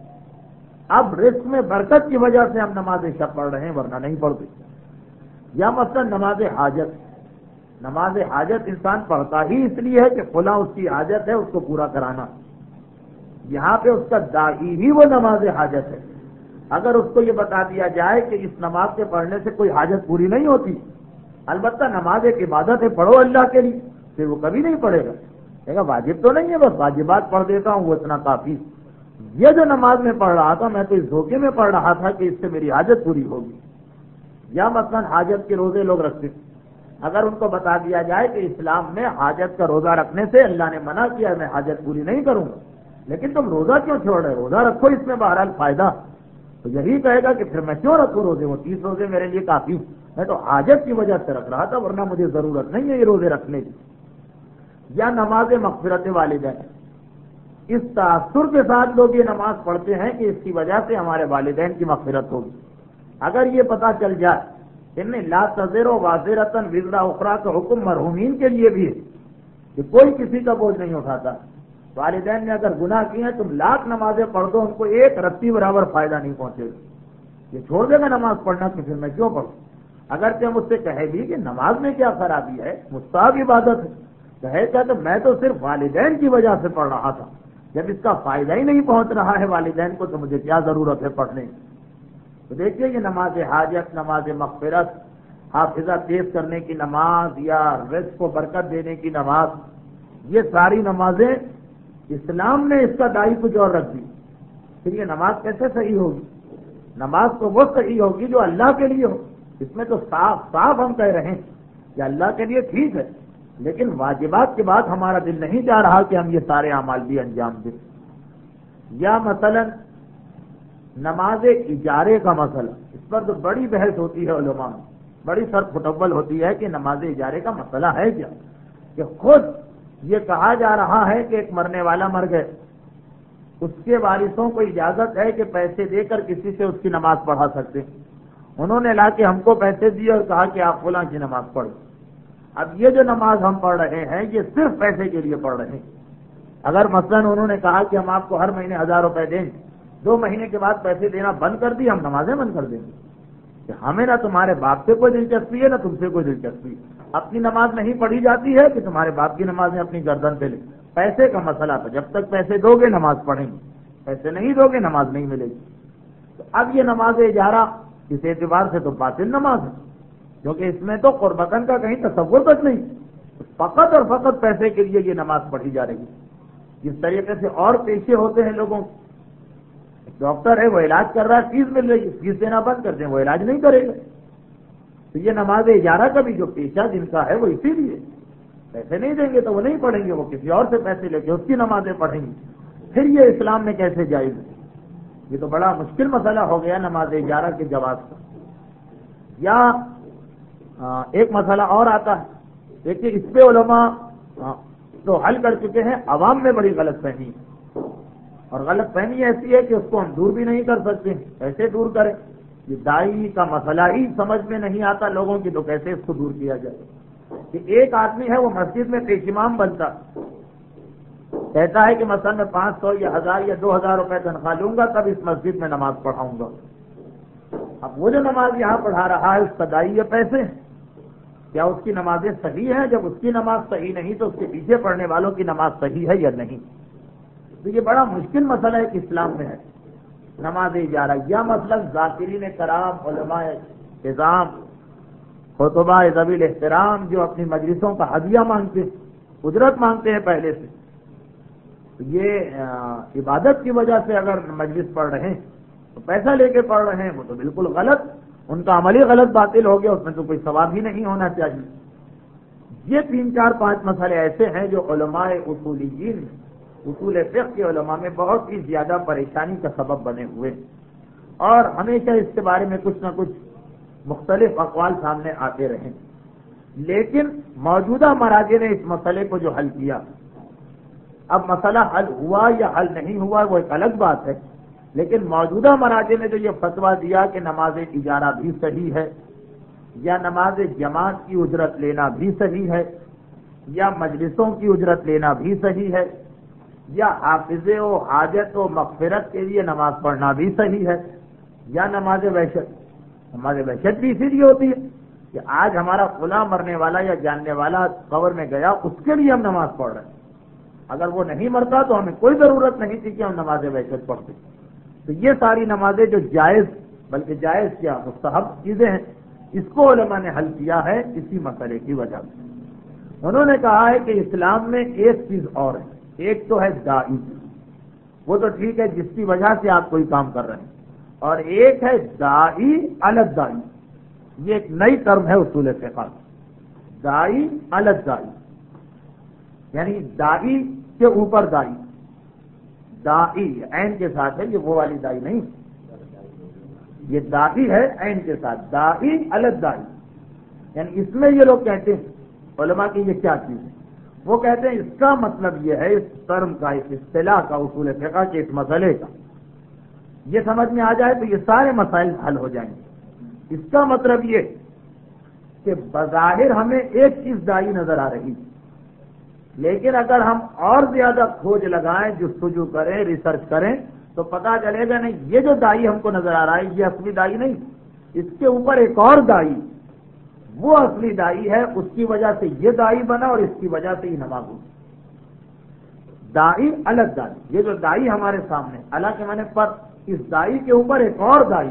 اب رزق میں برکت کی وجہ سے ہم نماز شب پڑھ رہے ہیں ورنہ نہیں پڑھتے. یا مثلا نماز حاجت، نماز حاجت انسان پڑھتا ہی اس لیے ہے کہ فلاں اس کی حاجت ہے، اس کو پورا کرانا. یہاں پہ اس کا داعی ہی وہ نماز حاجت ہے۔ اگر اس کو یہ بتا دیا جائے کہ اس نماز کے پڑھنے سے کوئی حاجت پوری نہیں ہوتی، البتہ نماز ایک عبادت ہے، پڑھو اللہ کے لیے، پھر وہ کبھی نہیں پڑھے گا، کہے گا واجب تو نہیں ہے، بس واجبات پڑھ دیتا ہوں وہ اتنا کافی۔ یہ جو نماز میں پڑھ رہا تھا میں تو اس دھوکے میں پڑھ رہا تھا کہ اس سے میری حاجت پوری ہوگی۔ یا مثلا حاجت کے روزے لوگ رکھتے، اگر ان کو بتا دیا جائے کہ اسلام میں حاجت کا روزہ رکھنے سے اللہ نے منع کیا، میں حاجت پوری نہیں کروں گا، لیکن تم روزہ کیوں چھوڑ رہے؟ روزہ رکھو، اس میں بہرحال فائدہ، تو یہی کہے گا کہ پھر میں کیوں رکھوں روزے، وہ 30 روزے میرے لیے کافی، میں تو حاجت کی وجہ سے رکھ رہا تھا، ورنہ مجھے ضرورت نہیں ہے یہ روزے رکھنے کی۔ یا نماز مغفرت والدین، اس تاثر کے ساتھ لوگ یہ نماز پڑھتے ہیں کہ اس کی وجہ سے ہمارے والدین کی مغفرت ہوگی۔ اگر یہ پتہ چل جائے ان لا تزر وازرۃ وزر اخرى کا حکم مرحومین کے لیے بھی ہے کہ کوئی کسی کا بوجھ نہیں اٹھاتا، والدین نے اگر گناہ کیے ہیں تم لاکھ نمازیں پڑھ دو، ان کو ایک رتی برابر فائدہ نہیں پہنچے گا، یہ چھوڑ دے گا نماز پڑھنا کہ پھر میں کیوں پڑھوں؟ اگر کہ ہم اس سے کہے بھی کہ نماز میں کیا خرابی ہے، مستحب عبادت ہے، کہے کیا تو میں تو صرف والدین کی وجہ سے پڑھ رہا تھا، جب اس کا فائدہ ہی نہیں پہنچ رہا ہے والدین کو تو مجھے کیا ضرورت ہے پڑھنے کی؟ تو دیکھیے یہ نماز حاجت، نماز مغفرت، حافظہ تیز کرنے کی نماز یا رزق کو برکت دینے کی نماز، یہ ساری نمازیں اسلام نے اس کا داعی کچھ اور رکھ دی، پھر یہ نماز کیسے صحیح ہوگی؟ نماز تو وہ صحیح ہوگی جو اللہ کے لیے ہو، اس میں تو صاف صاف ہم کہہ رہے ہیں کہ اللہ کے لیے ٹھیک ہے، لیکن واجبات کے بعد ہمارا دل نہیں چاہ رہا کہ ہم یہ سارے اعمال بھی انجام دیں۔ یا مثلا نماز اجارے کا مسئلہ، اس پر تو بڑی بحث ہوتی ہے علماء میں، بڑی سر پھٹبل ہوتی ہے کہ نماز اجارے کا مسئلہ ہے کیا، کہ خود یہ کہا جا رہا ہے کہ ایک مرنے والا مر گئے، اس کے وارثوں کو اجازت ہے کہ پیسے دے کر کسی سے اس کی نماز پڑھا سکتے، انہوں نے لا کے ہم کو پیسے دیے اور کہا کہ آپ فلاں کی نماز پڑھو۔ اب یہ جو نماز ہم پڑھ رہے ہیں یہ صرف پیسے کے لیے پڑھ رہے ہیں۔ اگر مثلا انہوں نے کہا کہ ہم آپ کو ہر مہینے 1000 روپے دیں، 2 مہینے کے بعد پیسے دینا بند کر دی، ہم نمازیں بند کر دیں گے کہ ہمیں نہ تمہارے باپ سے کوئی دلچسپی ہے نہ تم سے کوئی دلچسپی، اپنی نماز نہیں پڑھی جاتی ہے کہ تمہارے باپ کی نمازیں اپنی گردن پہ لے، پیسے کا مسئلہ تھا، جب تک پیسے دو گے نماز پڑھیں گے، پیسے نہیں دو گے نماز نہیں ملے گی۔ تو اب یہ نماز اجارہ اس اعتبار سے تو باطل نماز ہے، کیونکہ اس میں تو قربتن کا کہیں تصور تک نہیں، فقط اور فقط پیسے کے لیے یہ نماز پڑھی جا رہی ہے۔ جس طریقے سے اور پیشے ہوتے ہیں لوگوں، ڈاکٹر ہے وہ علاج کر رہا ہے، فیس مل رہی ہے، فیس دینا بند کر دیں وہ علاج نہیں کرے گا۔ تو یہ نماز اجارہ کا بھی جو پیشہ جن کا ہے وہ اسی لیے، پیسے نہیں دیں گے تو وہ نہیں پڑھیں گے، وہ کسی اور سے پیسے لے کے اس کی نمازیں پڑھیں گے، پھر یہ اسلام میں کیسے جائز ہے؟ یہ تو بڑا مشکل مسئلہ ہو گیا نماز اجارہ کے جواز کا۔ یا ایک مسئلہ اور آتا ہے، دیکھیے اس پہ علماء تو حل کر چکے ہیں، عوام میں بڑی غلط فہمی ہے، اور غلط فہمی ایسی ہے کہ اس کو ہم دور بھی نہیں کر سکتے، کیسے دور کریں؟ یہ داعی کا مسئلہ ہی سمجھ میں نہیں آتا لوگوں کی، تو کیسے اس کو دور کیا جائے؟ کہ ایک آدمی ہے وہ مسجد میں پیش امام بنتا، کہتا ہے کہ مثلا میں 500 یا 1000 یا 2000 روپے تنخواہ لوں گا تب اس مسجد میں نماز پڑھاؤں گا۔ اب وہ جو نماز یہاں پڑھا رہا ہے اس کا داعی یہ پیسے، کیا اس کی نمازیں صحیح ہیں؟ جب اس کی نماز صحیح نہیں تو اس کے پیچھے پڑھنے والوں کی نماز صحیح ہے یا نہیں؟ تو یہ بڑا مشکل مسئلہ ہے کہ اسلام میں ہے نماز اجارہ۔ یا مثلا ذاکرین کرام، علماء نظام، خطباء ذوی الاحترام جو اپنی مجلسوں کا ہدیہ مانگتے، اجرت مانگتے ہیں پہلے سے، تو یہ عبادت کی وجہ سے اگر مجلس پڑھ رہے ہیں تو پیسہ لے کے پڑھ رہے ہیں، وہ تو بالکل غلط، ان کا عملی غلط باطل ہو گیا، اس میں تو کوئی ثواب ہی نہیں ہونا چاہیے۔ یہ 3 4 5 مسئلے ایسے ہیں جو علماء اصولیین، اصول فقہ کے علماء میں بہت ہی زیادہ پریشانی کا سبب بنے ہوئے، اور ہمیشہ اس کے بارے میں کچھ نہ کچھ مختلف اقوال سامنے آتے رہے، لیکن موجودہ مراجع نے اس مسئلے کو جو حل کیا، اب مسئلہ حل ہوا یا حل نہیں ہوا وہ ایک الگ بات ہے، لیکن موجودہ مراجع نے جو یہ فتویٰ دیا کہ نماز اجارہ بھی صحیح ہے، یا نماز جماعت کی اجرت لینا بھی صحیح ہے، یا مجلسوں کی اجرت لینا بھی صحیح ہے، یا حافظے و حاجت و مغفرت کے لیے نماز پڑھنا بھی صحیح ہے، یا نماز وحشت، نماز وحشت بھی اسی لیے ہوتی ہے کہ آج ہمارا فلاں مرنے والا یا جاننے والا قبر میں گیا، اس کے لیے ہم نماز پڑھ رہے ہیں۔ اگر وہ نہیں مرتا تو ہمیں کوئی ضرورت نہیں تھی کہ ہم نماز وحشت پڑھتے. تو یہ ساری نمازیں جو جائز، بلکہ جائز کیا مستحب چیزیں ہیں، اس کو علماء نے حل کیا ہے اسی مسئلے کی وجہ سے. انہوں نے کہا ہے کہ اسلام میں ایک چیز اور ہے، ایک تو ہے داعی، وہ تو ٹھیک ہے جس کی وجہ سے آپ کوئی کام کر رہے ہیں، اور ایک ہے داعی الگ داعی. یہ ایک نئی ٹرم ہے اصول فقہ، داعی الگ داعی، یعنی داعی کے اوپر داعی. داعی عین کے ساتھ ہے، یہ وہ والی داعی نہیں، یہ داعی ہے عین کے ساتھ، داعی الگ داعی. یعنی اس میں یہ لوگ کہتے ہیں علماء کی یہ کیا چیز ہے، وہ کہتے ہیں اس کا مطلب یہ ہے، اس ٹرم کا، اس اصطلاح کا، اصول فقہ کے اس مسئلے کا یہ سمجھ میں آ جائے تو یہ سارے مسائل حل ہو جائیں گے. اس کا مطلب یہ کہ بظاہر ہمیں ایک چیز داعی نظر آ رہی، لیکن اگر ہم اور زیادہ کھوج لگائیں، جستجو کریں، ریسرچ کریں تو پتہ چلے گا نہیں یہ جو داعی ہم کو نظر آ رہا ہے یہ اصلی داعی نہیں، اس کے اوپر ایک اور داعی، وہ اصلی داعی ہے، اس کی وجہ سے یہ داعی بنا اور اس کی وجہ سے یہ نماز ہوئی. داعی الگ داعی، یہ جو داعی ہمارے سامنے اللہ کے معنی پر، اس داعی کے اوپر ایک اور داعی،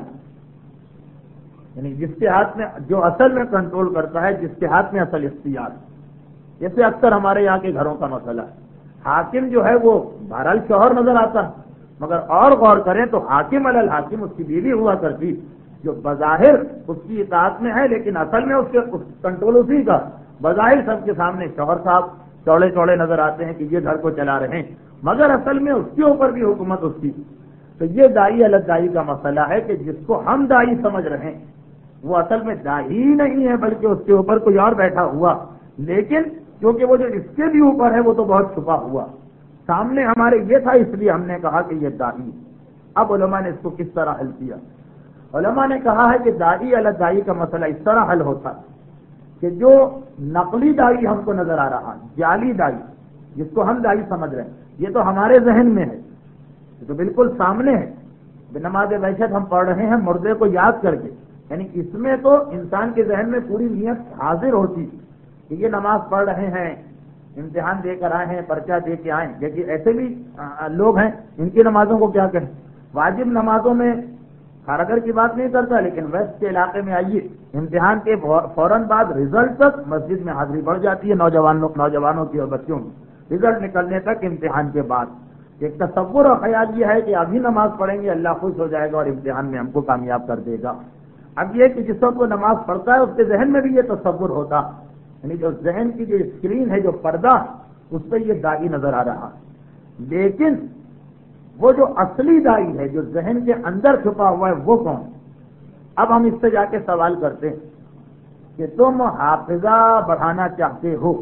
یعنی جس کے ہاتھ میں، جو اصل میں کنٹرول کرتا ہے، جس کے ہاتھ میں اصل اختیار. جیسے اکثر ہمارے یہاں کے گھروں کا مسئلہ ہے، حاکم جو ہے وہ بہرحال شوہر نظر آتا ہے، مگر اور غور کریں تو حاکم علی الحاکم اس کی بیوی ہوا کرتی، جو بظاہر اس کی اطاعت میں ہے لیکن اصل میں اس کے کنٹرول اسی کا. بظاہر سب کے سامنے شوہر صاحب چوڑے چوڑے نظر آتے ہیں کہ یہ گھر کو چلا رہے ہیں، مگر اصل میں اس کے اوپر بھی حکومت اس کی. تو یہ داعی الگ داعی کا مسئلہ ہے کہ جس کو ہم داعی سمجھ رہے ہیں وہ اصل میں داعی نہیں ہے، بلکہ اس کے اوپر کوئی اور بیٹھا ہوا، لیکن کیونکہ وہ جو اس کے بھی اوپر ہے وہ تو بہت چھپا ہوا. سامنے ہمارے یہ تھا، اس لیے ہم نے کہا کہ یہ داعی. اب علماء نے اس کو کس طرح حل کیا؟ علماء نے کہا ہے کہ داعی الگ داعی کا مسئلہ اس طرح حل ہوتا ہے کہ جو نقلی داعی ہم کو نظر آ رہا، جعلی داعی جس کو ہم داعی سمجھ رہے ہیں، یہ تو ہمارے ذہن میں ہے، یہ تو بالکل سامنے ہے. نماز وحشت ہم پڑھ رہے ہیں مردے کو یاد کر کے، یعنی اس میں تو انسان کے ذہن میں پوری نیت حاضر ہوتی کہ یہ نماز پڑھ رہے ہیں، امتحان دے کر آئے ہیں، پرچہ دے کے آئیں. لیکن ایسے بھی لوگ ہیں، ان کی نمازوں کو کیا کہیں. واجب نمازوں میں خارگر کی بات نہیں کرتا، لیکن ویسٹ کے علاقے میں آئیے، امتحان کے فوراً بعد رزلٹ تک مسجد میں حاضری بڑھ جاتی ہے نوجوانوں کی اور بچوں کی، رزلٹ نکلنے تک امتحان کے بعد. ایک تصور اور خیال یہ ہے کہ ابھی نماز پڑھیں گے اللہ خوش ہو جائے گا اور امتحان میں ہم کو کامیاب کر دے گا. اب یہ کہ جس وقت وہ نماز پڑھتا ہے اس کے ذہن میں بھی یہ تصور ہوتا، یعنی جو ذہن کی جو اسکرین ہے، جو پردہ، اس پہ یہ داعی نظر آ رہا. لیکن وہ جو اصلی داعی ہے، جو ذہن کے اندر چھپا ہوا ہے، وہ کون؟ اب ہم اس سے جا کے سوال کرتے ہیں کہ تم حافظہ بڑھانا چاہتے ہو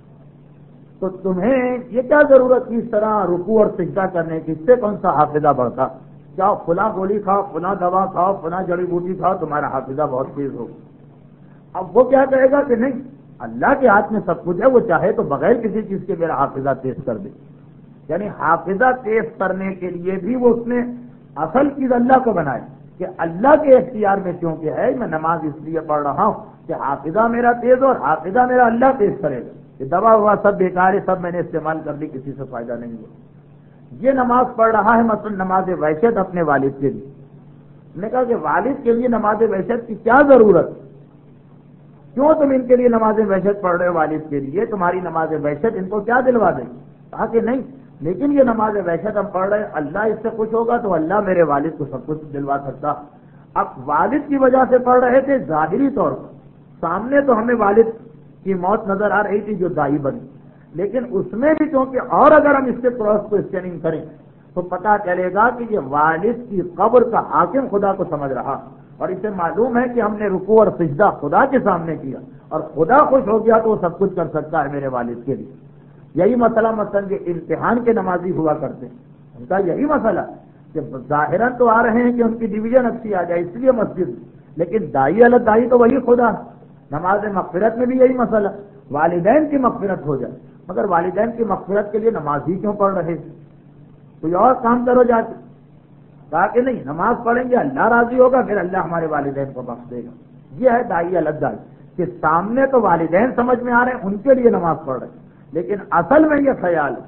تو تمہیں یہ کیا ضرورت کی اس طرح رکوع اور سجدہ کرنے کی؟ اس سے کون سا حافظہ بڑھتا؟ کیا فلاں گولی کھاؤ، فلاں دوا کھاؤ، فلاں جڑی بوٹی کھاؤ، تمہارا حافظہ بہت تیز ہوگا. اب وہ کیا کہے گا کہ نہیں، اللہ کے ہاتھ میں سب کچھ ہے، وہ چاہے تو بغیر کسی چیز کے میرا حافظہ تیز کر دے. یعنی حافظہ تیز کرنے کے لیے بھی وہ اس نے اصل چیز اللہ کو بنائے کہ اللہ کے اختیار میں کیونکہ ہے، میں نماز اس لیے پڑھ رہا ہوں کہ حافظہ میرا تیز اور حافظہ میرا اللہ تیز کرے گا. یہ دوا ہوا سب بیکار ہے، سب میں نے استعمال کر لی، کسی سے فائدہ نہیں ہوا. یہ نماز پڑھ رہا ہے مثلا نماز وحشت اپنے والد کے لیے. ہم نے کہا کہ والد کے لیے نماز وحشت کی کیا ضرورت؟ کیوں تم ان کے لیے نماز وحشت پڑھ رہے ہو؟ والد کے لیے تمہاری نماز وحشت ان کو کیا دلوا دے گی؟ کہا کہ نہیں، لیکن یہ نماز وحشت ہم پڑھ رہے ہیں، اللہ اس سے خوش ہوگا تو اللہ میرے والد کو سب کچھ دلوا سکتا. اب والد کی وجہ سے پڑھ رہے تھے ظاہری طور پر، سامنے تو ہمیں والد کی موت نظر آ رہی تھی جو داعی بنی، لیکن اس میں بھی کیونکہ اور اگر ہم اس کے کراس کو اسکیننگ کریں تو پتہ چلے گا کہ یہ والد کی قبر کا حاکم خدا کو سمجھ رہا، اور اسے معلوم ہے کہ ہم نے رکوع اور سجدہ خدا کے سامنے کیا اور خدا خوش ہو گیا تو وہ سب کچھ کر سکتا ہے میرے والد کے لیے. یہی مسئلہ مثلا جو امتحان کے نمازی ہوا کرتے ہیں، ان کا یہی مسئلہ کہ ظاہراً تو آ رہے ہیں کہ ان کی ڈویژن اچھی آ جائے اس لیے مسجد، لیکن داعی الگ داعی تو وہی خدا. نماز مغفرت میں بھی یہی مسئلہ، والدین کی مغفرت ہو جائے، مگر والدین کی مغفرت کے لیے نماز ہی کیوں پڑھ رہے؟ کوئی اور کام کرو جا کے. کہا کہ نہیں، نماز پڑھیں گے اللہ راضی ہوگا، پھر اللہ ہمارے والدین کو بخش دے گا. یہ ہے داعی الگ داعی کہ سامنے تو والدین سمجھ میں آ رہے ہیں، ان کے لیے نماز پڑھ رہے ہیں، لیکن اصل میں یہ خیال ہے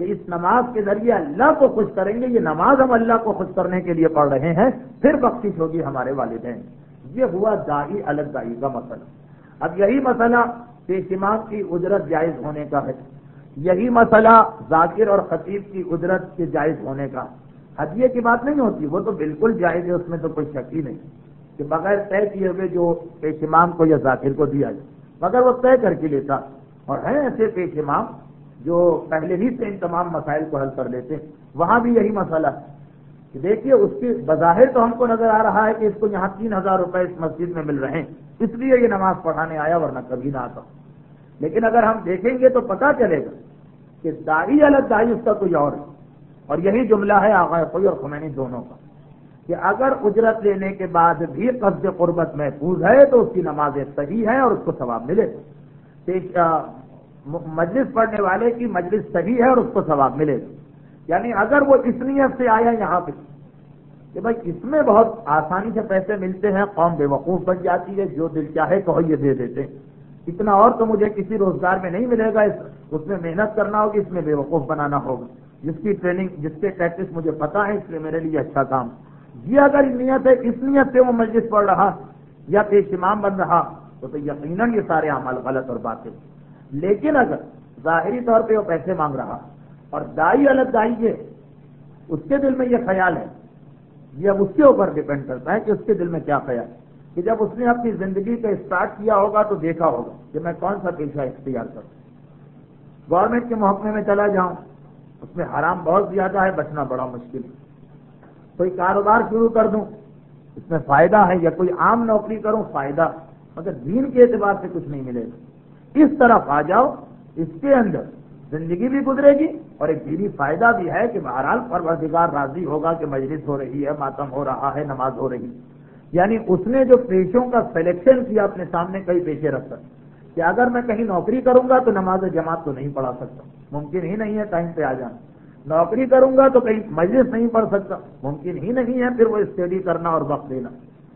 کہ اس نماز کے ذریعے اللہ کو خوش کریں گے، یہ نماز ہم اللہ کو خوش کرنے کے لیے پڑھ رہے ہیں، پھر بخشش ہوگی ہمارے والدین۔ یہ ہوا داعی الگ داعی کا مسئلہ۔ اب یہی مسئلہ پیش امام کی اجرت جائز ہونے کا ہے، یہی مسئلہ ذاکر اور خطیب کی اجرت کے جائز ہونے کا۔ ہدیے کی بات نہیں ہوتی، وہ تو بالکل جائز ہے، اس میں تو کوئی شک ہی نہیں کہ بغیر طے کیے ہوئے جو پیش امام کو یا ذاکر کو دیا جائے، مگر وہ طے کر کے لیتا۔ اور ہیں ایسے پیش امام جو پہلے ہی سے ان تمام مسائل کو حل کر لیتے ہیں۔ وہاں بھی یہی مسئلہ ہے کہ دیکھیے اس کی بظاہر تو ہم کو نظر آ رہا ہے کہ اس کو یہاں 3,000 روپے اس مسجد میں مل رہے ہیں، اس لیے یہ نماز پڑھانے آیا، ورنہ کبھی نہ آتا۔ لیکن اگر ہم دیکھیں گے تو پتہ چلے گا کہ داعی الگ داعی اس کا کوئی اور ہے۔ اور یہی جملہ ہے آغا خوئی اور خمینی دونوں کا کہ اگر اجرت لینے کے بعد بھی قصد قربت محفوظ ہے تو اس کی نمازیں صحیح ہیں اور اس کو ثواب ملے۔ مجلس پڑھنے والے کی مجلس صحیح ہے اور اس کو ثواب ملے گا۔ یعنی اگر وہ اس نیت سے آیا یہاں پہ کہ بھائی اس میں بہت آسانی سے پیسے ملتے ہیں، قوم بے وقوف بن جاتی ہے، جو دل چاہے کہو یہ دے دیتے ہیں، اتنا اور تو مجھے کسی روزگار میں نہیں ملے گا، اس میں محنت کرنا ہوگی، اس میں بے وقوف بنانا ہوگا، جس کی ٹریننگ جس کے ٹیکٹکس مجھے پتا ہے، اس لیے میرے لیے اچھا کام۔ یہ اگر نیت ہے، اس نیت سے وہ مجلس پڑھ رہا یا پیش امام بن رہا تو یقیناً یہ سارے اعمال غلط اور باطل۔ لیکن اگر ظاہری طور پہ وہ پیسے مانگ رہا اور داعی الگ داعی ہے، اس کے دل میں یہ خیال ہے، یہ اب اس کے اوپر ڈیپینڈ کرتا ہے کہ اس کے دل میں کیا خیال ہے، کہ جب اس نے اپنی زندگی کا اسٹارٹ کیا ہوگا تو دیکھا ہوگا کہ میں کون سا پیشہ اختیار کروں، گورنمنٹ کے محکمے میں چلا جاؤں، اس میں حرام بہت زیادہ ہے، بچنا بڑا مشکل ہے، کوئی کاروبار شروع کر دوں اس میں فائدہ ہے، یا کوئی عام نوکری کروں فائدہ، مگر دین کے اعتبار سے کچھ نہیں ملے گا۔ اس طرف آ جاؤ، اس کے اندر زندگی بھی گزرے گی اور ایک دینی فائدہ بھی ہے کہ بہرحال پروردگار راضی ہوگا کہ مجلس ہو رہی ہے، ماتم ہو رہا ہے، نماز ہو رہی ہے۔ یعنی اس نے جو پیشوں کا سلیکشن کیا اپنے سامنے کئی پیشے رکھ کر کہ اگر میں کہیں نوکری کروں گا تو نماز جماعت تو نہیں پڑھا سکتا، ممکن ہی نہیں ہے ٹائم پہ آ جانا، نوکری کروں گا تو کہیں مجلس نہیں پڑھ سکتا، ممکن ہی نہیں ہے پھر وہ اسٹڈی کرنا اور وقت دینا،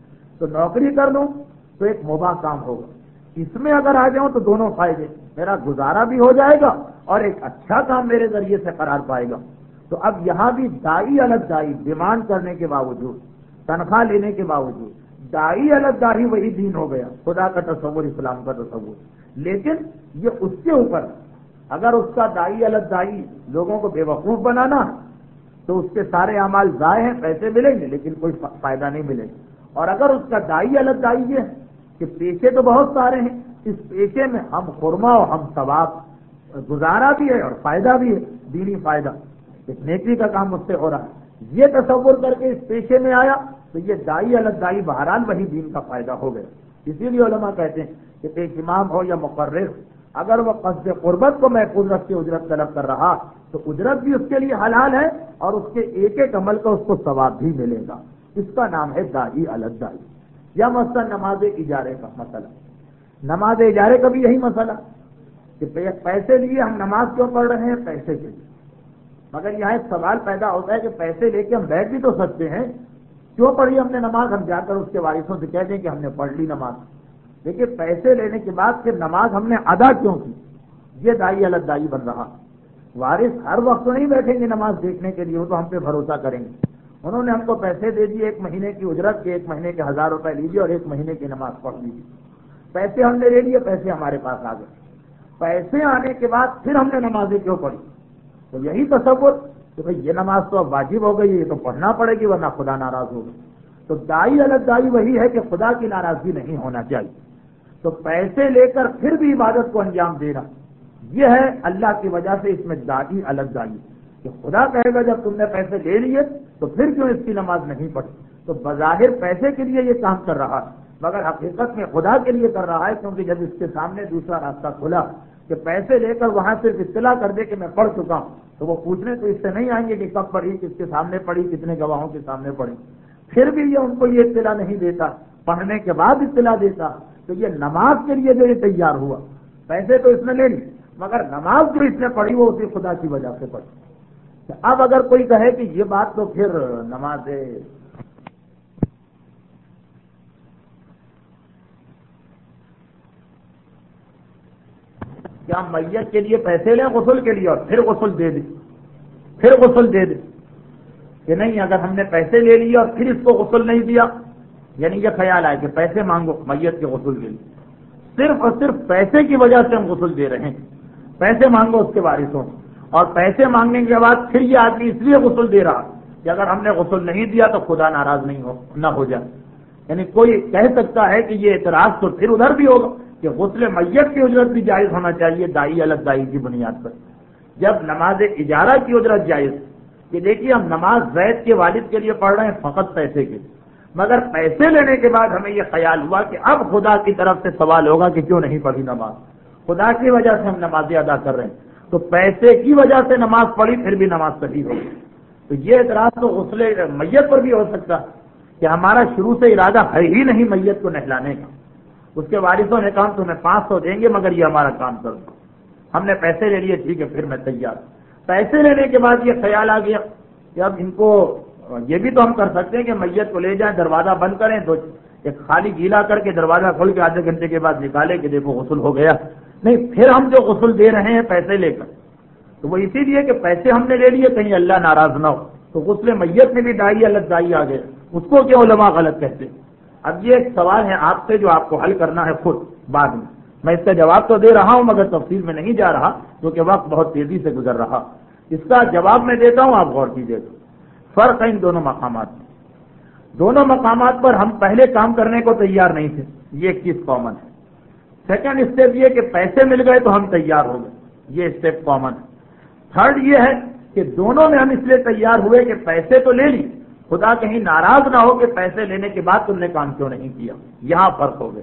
تو نوکری کر لوں تو ایک مباح کام ہوگا، اس میں اگر آ جاؤں تو دونوں فائدے، میرا گزارا بھی ہو جائے گا اور ایک اچھا کام میرے ذریعے سے قرار پائے گا۔ تو اب یہاں بھی داعی الگ داعی، ڈیمانڈ کرنے کے باوجود، تنخواہ لینے کے باوجود، داعی الگ داعی وہی دین ہو گیا، خدا کا تصور، اسلام کا تصور۔ لیکن یہ اس کے اوپر، اگر اس کا داعی الگ داعی لوگوں کو بے وقوف بنانا تو اس کے سارے اعمال ضائع ہیں، پیسے ملیں گے لیکن کوئی فائدہ نہیں ملے گا۔ اور اگر اس کا داعی الگ داعی یہ ہے کہ پیشے تو بہت سارے ہیں، اس پیشے میں ہم خرما اور ہم ثواب، گزارا بھی ہے اور فائدہ بھی ہے، دینی فائدہ، ایک نیکی کا کام مجھ سے ہو رہا ہے، یہ تصور کر کے اس پیشے میں آیا تو یہ داعی الگ داعی بہرحال وہی دین کا فائدہ ہو گیا۔ اسی لیے علماء کہتے ہیں کہ پیش امام ہو یا مقرر، اگر وہ قصد قربت کو محفوظ رکھ کے اجرت طلب کر رہا تو اجرت بھی اس کے لیے حلال ہے اور اس کے ایک ایک عمل کا اس کو ثواب بھی ملے گا۔ اس کا نام ہے داعی الگ داعی۔ یا مثلا نماز اجارے کا مسئلہ، نماز اجارے کا بھی یہی مسئلہ کہ پیسے لیے ہم نماز کیوں پڑھ رہے ہیں؟ پیسے کے لیے، مگر یہاں ایک سوال پیدا ہوتا ہے کہ پیسے لے کے ہم بیٹھ بھی تو سکتے ہیں، کیوں پڑھی ہم نے نماز؟ ہم جا کر اس کے وارثوں سے کہہ دیں کہ ہم نے پڑھ لی نماز۔ دیکھیے پیسے لینے کے بعد پھر نماز ہم نے ادا کیوں کی؟ یہ داعی الگ داعی بن رہا۔ وارث ہر وقت تو نہیں بیٹھیں گے نماز دیکھنے کے لیے، وہ تو ہم پہ بھروسہ کریں گے، انہوں نے ہم کو پیسے دے دیے، 1 مہینے کی اجرت کے، 1 مہینے کے 1000 روپے لیجیے اور 1 مہینے کی نماز پڑھ لیجیے۔ پیسے ہم نے لے لیے، پیسے ہمارے پاس آ گئے، پیسے آنے کے بعد پھر ہم نے نمازیں کیوں پڑھی؟ تو یہی تصور کہ بھئی یہ نماز تو اب واجب ہو گئی ہے، یہ تو پڑھنا پڑے گی ورنہ خدا ناراض ہوگا۔ تو داعی الگ داعی وہی ہے کہ خدا کی ناراضگی نہیں ہونا چاہیے، تو پیسے لے کر پھر بھی عبادت کو انجام دینا، یہ ہے اللہ کی وجہ سے اس میں داعی الگ داعی کہ خدا کہے گا جب تم نے پیسے لے لیے تو پھر کیوں اس کی نماز نہیں پڑھی؟ تو بظاہر پیسے کے لیے یہ کام کر رہا ہے مگر حقیقت میں خدا کے لیے کر رہا ہے، کیونکہ جب اس کے سامنے دوسرا راستہ کھلا کہ پیسے لے کر وہاں صرف اطلاع کر دے کہ میں پڑھ چکا ہوں، تو وہ پوچھنے تو اس سے نہیں آئیں گے کہ کب پڑھی، کس کے سامنے پڑھی، کتنے گواہوں کے سامنے پڑھی، پھر بھی یہ ان کو یہ اطلاع نہیں دیتا، پڑھنے کے بعد اطلاع دیتا۔ تو یہ نماز کے لیے جو یہ تیار ہوا، پیسے تو اس نے لے لی مگر نماز جو اس نے پڑھی وہ اسی خدا کی وجہ سے پڑھی۔ اب اگر کوئی کہے کہ یہ بات تو پھر نماز ہے، کیا میت کے لیے پیسے لیں غسل کے لیے اور پھر غسل دے دیں؟ پھر غسل دے دے، کہ نہیں اگر ہم نے پیسے لے لیے اور پھر اس کو غسل نہیں دیا، یعنی یہ خیال آئے کہ پیسے مانگو میت کے غسل کے لیے، صرف اور صرف پیسے کی وجہ سے ہم غسل دے رہے ہیں، پیسے مانگو اس کے وارثوں، اور پیسے مانگنے کے بعد پھر یہ آدمی اس لیے غسل دے رہا کہ اگر ہم نے غسل نہیں دیا تو خدا ناراض نہ ہو جائے۔ یعنی کوئی کہہ سکتا ہے کہ یہ اعتراض تو پھر ادھر بھی ہوگا کہ غسل میت کی اجرت بھی جائز ہونا چاہیے دائی الگ دائی کی بنیاد پر، جب نماز اجارہ کی اجرت جائز کہ دیکھیے ہم نماز زید کے والد کے لیے پڑھ رہے ہیں فقط پیسے کے، مگر پیسے لینے کے بعد ہمیں یہ خیال ہوا کہ اب خدا کی طرف سے سوال ہوگا کہ کیوں نہیں پڑھی نماز، خدا کی وجہ سے ہم نمازیں ادا کر رہے ہیں، تو پیسے کی وجہ سے نماز پڑھی پھر بھی نماز صحیح ہوگی۔ تو یہ اعتراض تو غسل میت پر بھی ہو سکتا کہ ہمارا شروع سے ارادہ ہے ہی نہیں میت کو نہلانے کا، اس کے وارثوں نے کہا تمہیں 500 دیں گے مگر یہ ہمارا کام کر دو، ہم نے پیسے لے لیے، ٹھیک ہے پھر میں تیار۔ پیسے لینے کے بعد یہ خیال آ گیا کہ اب ان کو یہ بھی تو ہم کر سکتے ہیں کہ میت کو لے جائیں، دروازہ بند کریں، تو ایک خالی گیلا کر کے دروازہ کھول کے آدھے گھنٹے کے بعد نکالے کہ دیکھو غسل ہو گیا، نہیں پھر ہم جو غسل دے رہے ہیں پیسے لے کر، تو وہ اسی لیے کہ پیسے ہم نے لے لیے کہیں اللہ ناراض نہ ہو، تو غسل میت میں بھی دائی الگ دائی آ گئے، اس کو کیوں علماء غلط کہتے ہیں؟ اب یہ ایک سوال ہے آپ سے جو آپ کو حل کرنا ہے خود بعد میں اس کا جواب تو دے رہا ہوں مگر تفصیل میں نہیں جا رہا کیونکہ وقت بہت تیزی سے گزر رہا، اس کا جواب میں دیتا ہوں، آپ غور کیجیے گا۔ فرق ہے ان دونوں مقامات میں، دونوں مقامات پر ہم پہلے کام کرنے کو تیار نہیں تھے، یہ ایک چیز کامن ہے۔ سیکنڈ اسٹیپ یہ کہ پیسے مل گئے تو ہم تیار ہو گئے، یہ اسٹیپ کامن ہے۔ تھرڈ یہ ہے کہ دونوں میں ہم اس لیے تیار ہوئے کہ پیسے تو لے لی، خدا کہیں ناراض نہ ہو کہ پیسے لینے کے بعد تم نے کام کیوں نہیں کیا، یہاں فرق ہو گیا۔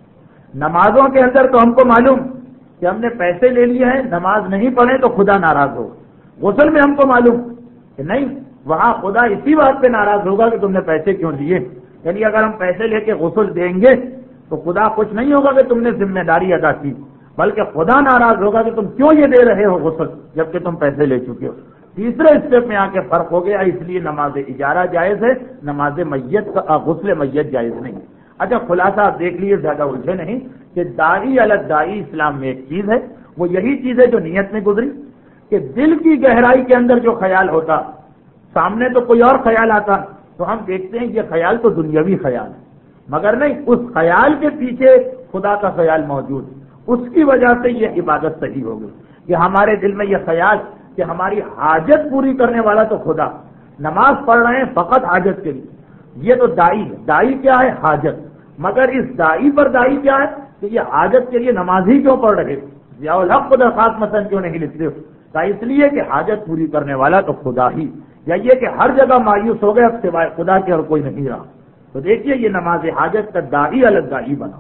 نمازوں کے اندر تو ہم کو معلوم کہ ہم نے پیسے لے لیے ہیں، نماز نہیں پڑھے تو خدا ناراض ہوگا۔ غسل میں ہم کو معلوم کہ نہیں، وہاں خدا اسی بات پہ ناراض ہوگا کہ تم نے پیسے کیوں لیے، یعنی اگر ہم پیسے لے کے غسل دیں گے تو خدا خوش نہیں ہوگا کہ تم نے ذمہ داری ادا کی، بلکہ خدا ناراض ہوگا کہ تم کیوں یہ دے رہے ہو غسل جبکہ تم پیسے لے چکے ہو۔ تیسرے اسٹیپ میں آ کے فرق ہو گیا، اس لیے نماز اجارہ جائز ہے، نماز میت کا غسل میت جائز نہیں۔ اچھا خلاصہ آپ دیکھ لیجیے، زیادہ الجھے نہیں، کہ دائی الگ دائی اسلام میں ایک چیز ہے، وہ یہی چیز ہے جو نیت میں گزری کہ دل کی گہرائی کے اندر جو خیال ہوتا، سامنے تو کوئی اور خیال آتا تو ہم دیکھتے ہیں یہ خیال تو دنیاوی خیال ہے، مگر نہیں، اس خیال کے پیچھے خدا کا خیال موجود، اس کی وجہ سے یہ عبادت صحیح ہو گئی کہ ہمارے دل میں یہ خیال کہ ہماری حاجت پوری کرنے والا تو خدا، نماز پڑھ رہے ہیں فقط حاجت کے لیے، یہ تو دائی ہے۔ دائی کیا ہے؟ حاجت، مگر اس دائی پر دائی کیا ہے کہ یہ حاجت کے لیے نماز ہی کیوں پڑھ رہے، ضیاء الحق کو درخواست مثلا کیوں نہیں لکھتے ہو؟ اس لیے کہ حاجت پوری کرنے والا تو خدا ہی، یا یہ کہ ہر جگہ مایوس ہو گئے اب سوائے خدا کے اور کوئی نہیں رہا، تو دیکھیے یہ نماز حاجت کا دائی الگ دائی بنا۔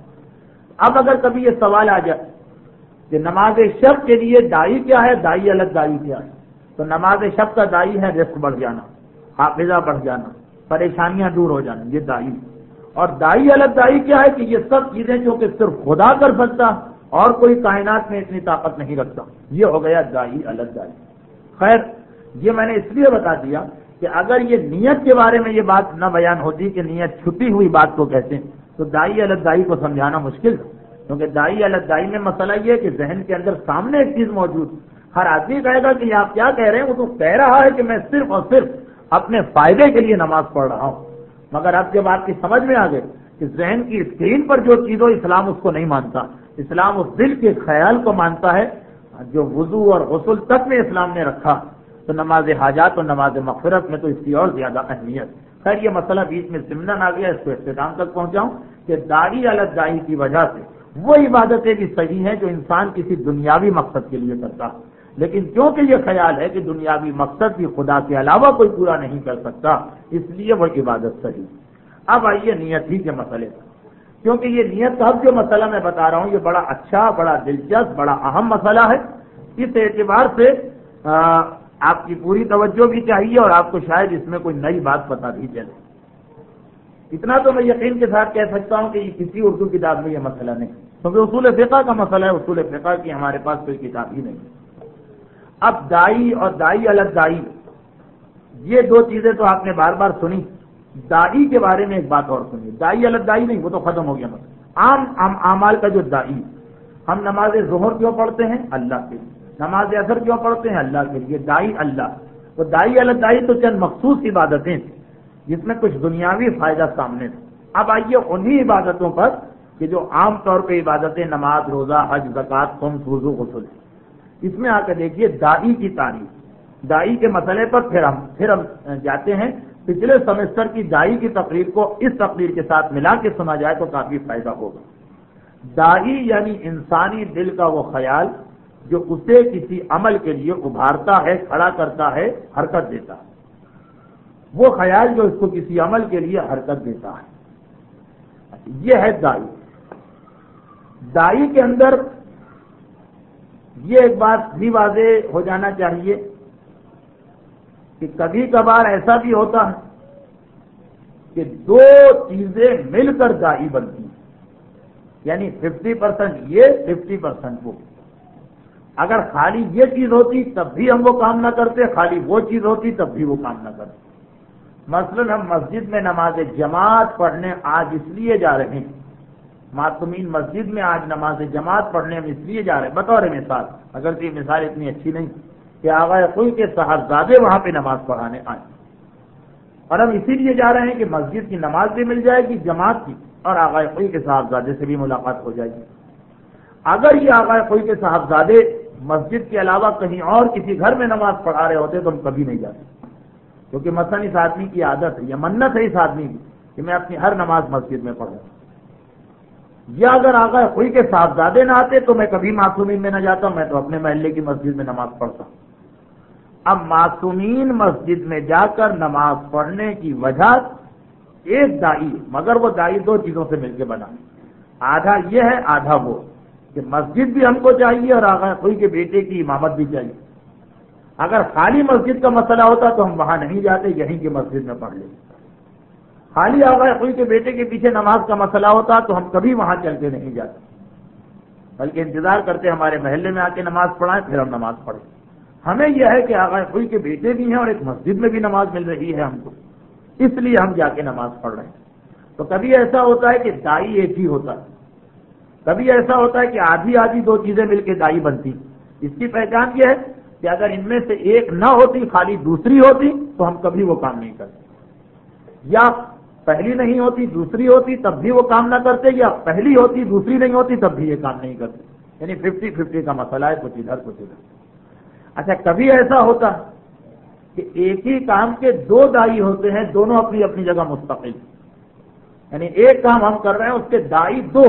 اب اگر کبھی یہ سوال آ جائے کہ نماز شب کے لیے دائی کیا ہے، دائی الگ دائی کیا ہے، تو نماز شب کا دائی ہے رزق بڑھ جانا، حافظہ بڑھ جانا، پریشانیاں دور ہو جانا، یہ دائی۔ اور دائی الگ دائی کیا ہے کہ یہ سب چیزیں جو کہ صرف خدا کر سکتا اور کوئی کائنات میں اتنی طاقت نہیں رکھتا، یہ ہو گیا دائی الگ دائی۔ خیر یہ میں نے اس لیے بتا دیا کہ اگر یہ نیت کے بارے میں یہ بات نہ بیان ہوتی کہ نیت چھپی ہوئی بات کو کہتے ہیں تو دائی الگ دائی کو سمجھانا مشکل ہے، کیونکہ دائی الگ دائی میں مسئلہ یہ ہے کہ ذہن کے اندر سامنے ایک چیز موجود، ہر آدمی کہے گا کہ یہ آپ کیا کہہ رہے ہیں، وہ تو کہہ رہا ہے کہ میں صرف اور صرف اپنے فائدے کے لیے نماز پڑھ رہا ہوں، مگر اب جب آپ کی سمجھ میں آ گئے کہ ذہن کی اسکرین پر جو چیز ہو اسلام اس کو نہیں مانتا، اسلام اس دل کے خیال کو مانتا ہے جو وضو اور غسل تک میں اسلام نے رکھا، تو نماز حاجات اور نماز مغفرت میں تو اس کی اور زیادہ اہمیت۔ خیر یہ مسئلہ بیچ میں ضمناً آ گیا، اس کو اختتام تک پہنچاؤں کہ دائی الگ دائی کی وجہ سے وہ عبادتیں بھی صحیح ہیں جو انسان کسی دنیاوی مقصد کے لیے کرتا ہے، لیکن کیونکہ یہ خیال ہے کہ دنیاوی مقصد بھی خدا کے علاوہ کوئی پورا نہیں کر سکتا، اس لیے وہ عبادت صحیح۔ اب آئیے نیت ہی کے مسئلے پر، کیونکہ یہ نیت کا جو مسئلہ میں بتا رہا ہوں یہ بڑا اچھا، بڑا دلچسپ، بڑا اہم مسئلہ ہے، اس اعتبار سے آپ کی پوری توجہ بھی چاہیے اور آپ کو شاید اس میں کوئی نئی بات پتہ بھی چلے۔ اتنا تو میں یقین کے ساتھ کہہ سکتا ہوں کہ یہ کسی اردو کتاب میں یہ مسئلہ نہیں، کیونکہ اصول فقہ کا مسئلہ ہے، اصول فقہ کی ہمارے پاس کوئی کتاب ہی نہیں۔ اب دائی اور دائی الگ دائی، یہ دو چیزیں تو آپ نے بار بار سنی، دائی کے بارے میں ایک بات اور سنیے، دائی الگ دائی نہیں، وہ تو ختم ہو گیا مسئلہ۔ عام اعمال کا جو دائی، ہم نماز ظہر کیوں پڑھتے ہیں؟ اللہ کے لیے۔ نماز اثر کیوں پڑھتے ہیں؟ اللہ کے لیے۔ دائی اللہ۔ وہ دائی الدائی تو چند مخصوص عبادتیں تھیں جس میں کچھ دنیاوی فائدہ سامنے تھا۔ اب آئیے انہی عبادتوں پر کہ جو عام طور پہ عبادتیں نماز، روزہ، حج، زکوٰۃ، خمس، وضو، غسل، اس میں آ کے دیکھیے دائی کی تعریف، دائی کے مسئلے پر پھر ہم جاتے ہیں۔ پچھلے سیمسٹر کی دائی کی تقریر کو اس تقریر کے ساتھ ملا کے سنا جائے تو کافی فائدہ ہوگا۔ دائی یعنی انسانی دل کا وہ خیال جو اسے کسی عمل کے لیے ابھارتا ہے، کھڑا کرتا ہے، حرکت دیتا ہے، وہ خیال جو اس کو کسی عمل کے لیے حرکت دیتا ہے، یہ ہے دائی۔ دائی کے اندر یہ ایک بات بھی واضح ہو جانا چاہیے کہ کبھی کبھار ایسا بھی ہوتا ہے کہ دو چیزیں مل کر دائی بنتی ہیں، یعنی 50% یہ 50% وہ۔ اگر خالی یہ چیز ہوتی تب بھی ہم وہ کام نہ کرتے، خالی وہ چیز ہوتی تب بھی وہ کام نہ کرتے۔ مثلا ہم مسجد میں نماز جماعت پڑھنے آج اس لیے جا رہے ہیں، معصومین مسجد میں آج نماز جماعت پڑھنے ہم اس لیے جا رہے ہیں، بطور مثال، اگر یہ مثال اتنی اچھی نہیں کہ آغا کوئی کے صاحبزادے وہاں پہ نماز پڑھانے آئے، اور ہم اسی لیے جا رہے ہیں کہ مسجد کی نماز بھی مل جائے گی جماعت کی، اور آغا کوئی کے صاحبزادے سے بھی ملاقات ہو جائے گی۔ اگر یہ آغا کوئی کے صاحبزادے مسجد کے علاوہ کہیں اور کسی گھر میں نماز پڑھا رہے ہوتے تو ہم کبھی نہیں جاتے، کیونکہ مثلا اس آدمی کی عادت ہے یا منت ہے اس آدمی کی کہ میں اپنی ہر نماز مسجد میں پڑھوں، یا اگر آغا کوئی کے صاحبزادے نہ آتے تو میں کبھی معصومین میں نہ جاتا، میں تو اپنے محلے کی مسجد میں نماز پڑھتا ہوں۔ اب معصومین مسجد میں جا کر نماز پڑھنے کی وجہ ایک دائی، مگر وہ دائی دو چیزوں سے مل کے بنا، آدھا یہ ہے آدھا وہ، کہ مسجد بھی ہم کو چاہیے اور آغا کوئی کے بیٹے کی امامت بھی چاہیے۔ اگر خالی مسجد کا مسئلہ ہوتا تو ہم وہاں نہیں جاتے، یہیں کی مسجد میں پڑھ لیتے۔ خالی آغا کوئی کے بیٹے کے پیچھے نماز کا مسئلہ ہوتا تو ہم کبھی وہاں چل کے نہیں جاتے، بلکہ انتظار کرتے ہمارے محلے میں آ کے نماز پڑھائیں پھر ہم نماز پڑھیں۔ ہمیں یہ ہے کہ آغا کوئی کے بیٹے بھی ہیں اور ایک مسجد میں بھی نماز مل رہی ہے ہم کو، اس لیے ہم جا کے نماز پڑھ رہے ہیں۔ تو کبھی ایسا ہوتا ہے کہ دائی ایک ہی ہوتا ہے، کبھی ایسا ہوتا ہے کہ آدھی آدھی دو چیزیں مل کے دائی بنتی۔ اس کی پہچان یہ ہے کہ اگر ان میں سے ایک نہ ہوتی، خالی دوسری ہوتی تو ہم کبھی وہ کام نہیں کرتے، یا پہلی نہیں ہوتی دوسری ہوتی تب بھی وہ کام نہ کرتے، یا پہلی ہوتی دوسری نہیں ہوتی تب بھی یہ کام نہیں کرتے، یعنی 50-50 کا مسئلہ ہے، کچھ ادھر کچھ ادھر۔ اچھا کبھی ایسا ہوتا کہ ایک ہی کام کے دو دائی ہوتے ہیں، دونوں اپنی اپنی جگہ مستقل، یعنی ایک کام ہم کر رہے ہیں اس کے دائی دو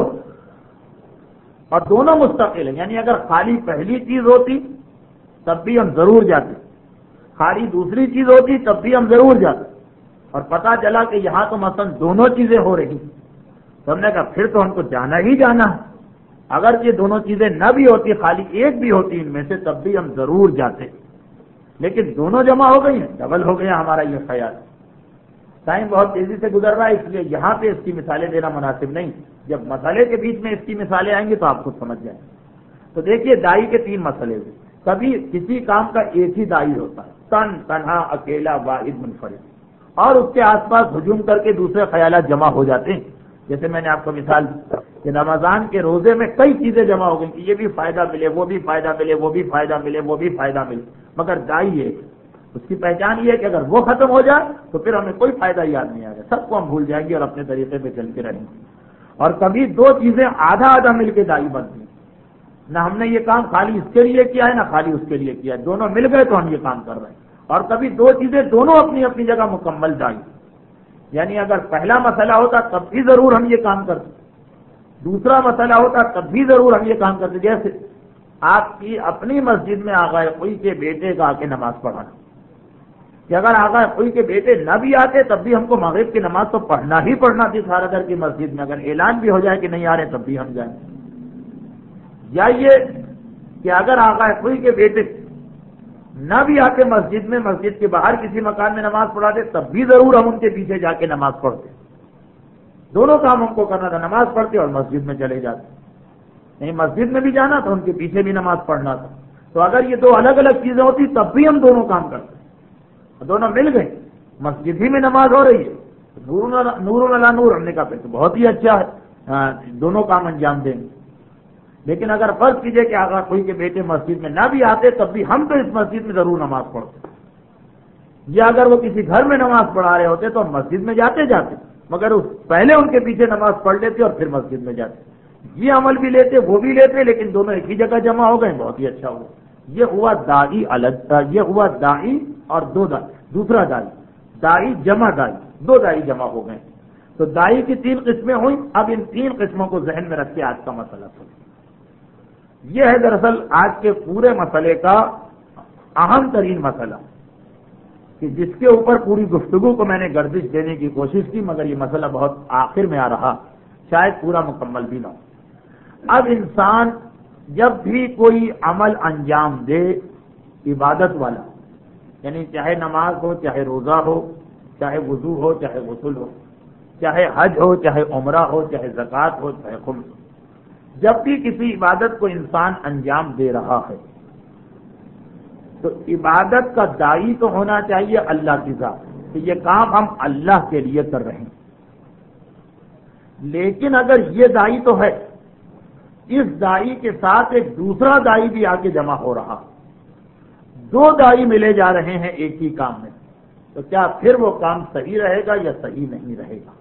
اور دونوں مستقل ہیں، یعنی اگر خالی پہلی چیز ہوتی تب بھی ہم ضرور جاتے، خالی دوسری چیز ہوتی تب بھی ہم ضرور جاتے، اور پتہ چلا کہ یہاں تو مثلا دونوں چیزیں ہو رہی، تو ہم نے کہا پھر تو ہم کو جانا ہی جانا ہے، اگر یہ دونوں چیزیں نہ بھی ہوتی، خالی ایک بھی ہوتی ان میں سے تب بھی ہم ضرور جاتے، لیکن دونوں جمع ہو گئی ہیں، ڈبل ہو گیا ہمارا یہ خیال۔ ٹائم بہت تیزی سے گزر رہا ہے اس لیے یہاں پہ اس کی مثالیں دینا مناسب نہیں، جب مسئلے کے بیچ میں اس کی مثالیں آئیں گی تو آپ خود سمجھ جائیں۔ تو دیکھیے دائی کے تین مسئلے ہوئے، کبھی کسی کام کا ایک ہی دائی ہوتا ہے، تنہا اکیلا واحد منفرد، اور اس کے آس پاس ہجوم کر کے دوسرے خیالات جمع ہو جاتے ہیں، جیسے میں نے آپ کو مثال دی کہ رمضان کے روزے میں کئی چیزیں جمع ہو گئی کہ یہ بھی فائدہ ملے، وہ بھی فائدہ ملے، وہ بھی فائدہ ملے، وہ بھی فائدہ ملے، مگر دائی ایک، اس کی پہچان یہ ہے کہ اگر وہ ختم ہو جائے تو پھر ہمیں کوئی فائدہ یاد نہیں آئے گا، سب کو ہم بھول جائیں گے اور اپنے طریقے پہ چلتے رہیں گے۔ اور کبھی دو چیزیں آدھا آدھا مل کے دائی بنتی ہیں، نہ ہم نے یہ کام خالی اس کے لیے کیا ہے نہ خالی اس کے لیے کیا ہے، دونوں مل گئے تو ہم یہ کام کر رہے ہیں۔ اور کبھی دو چیزیں دونوں اپنی اپنی جگہ مکمل دائی، یعنی اگر پہلا مسئلہ ہوتا تب بھی ضرور ہم یہ کام کرتے، دوسرا مسئلہ ہوتا تب بھی ضرور ہم یہ کام کرتے، جیسے آپ کی اپنی مسجد میں آغا کوئی کے بیٹے کا آ کے نماز پڑھانا، کہ اگر آغا کوئی کے بیٹے نہ بھی آتے تب بھی ہم کو مغرب کی نماز تو پڑھنا ہی پڑھنا تھی سارا گھر کی مسجد میں، اگر اعلان بھی ہو جائے کہ نہیں آ رہے تب بھی ہم جائیں۔ یا یہ کہ اگر آغا کوئی کے بیٹے نہ بھی آتے مسجد میں، مسجد کے باہر کسی مکان میں نماز پڑھاتے تب بھی ضرور ہم ان کے پیچھے جا کے نماز پڑھتے، دونوں کام ہم کو کرنا تھا، نماز پڑھتے اور مسجد میں چلے جاتے، نہیں مسجد میں بھی جانا تھا ان کے پیچھے بھی نماز پڑھنا تھا۔ تو اگر یہ دو الگ الگ چیزیں ہوتی تب بھی ہم دونوں کام کرتے، دونوں مل گئے، مسجد ہی میں نماز ہو رہی ہے، نور علی نور، ہم نے کہا پھر تو بہت ہی اچھا ہے، دونوں کام انجام دیں گے۔ لیکن اگر فرض کیجئے کہ آغا کوئی کے بیٹے مسجد میں نہ بھی آتے تب بھی ہم تو اس مسجد میں ضرور نماز پڑھتے، یا اگر وہ کسی گھر میں نماز پڑھا رہے ہوتے تو مسجد میں جاتے مگر پہلے ان کے پیچھے نماز پڑھ لیتے اور پھر مسجد میں جاتے. یہ عمل بھی لیتے وہ بھی لیتے, لیکن دونوں ایک ہی جگہ جمع ہو گئے, بہت ہی اچھا ہوا. یہ ہوا داعی الگ تھا, یہ ہوا داعی اور دوسرا داعی, داعی جمع داعی, دو داعی جمع ہو گئے. تو داعی کی 3 قسمیں ہوئیں. اب ان 3 قسموں کو ذہن میں رکھ کے آج کا مسئلہ سنیں. یہ ہے دراصل آج کے پورے مسئلے کا اہم ترین مسئلہ, کہ جس کے اوپر پوری گفتگو کو میں نے گردش دینے کی کوشش کی, مگر یہ مسئلہ بہت آخر میں آ رہا, شاید پورا مکمل بھی نہ ہو. اب انسان جب بھی کوئی عمل انجام دے عبادت والا, یعنی چاہے نماز ہو, چاہے روزہ ہو, چاہے وضو ہو, چاہے غسل ہو, چاہے حج ہو, چاہے عمرہ ہو, چاہے زکوٰۃ ہو, چاہے خمس ہو, جب بھی کسی عبادت کو انسان انجام دے رہا ہے تو عبادت کا داعی تو ہونا چاہیے اللہ کی ذات, کہ یہ کام ہم اللہ کے لیے کر رہے ہیں. لیکن اگر یہ داعی تو ہے, اس داعی کے ساتھ ایک دوسرا داعی بھی آ کے جمع ہو رہا, 2 داعی ملے جا رہے ہیں ایک ہی کام میں, تو کیا پھر وہ کام صحیح رہے گا یا صحیح نہیں رہے گا؟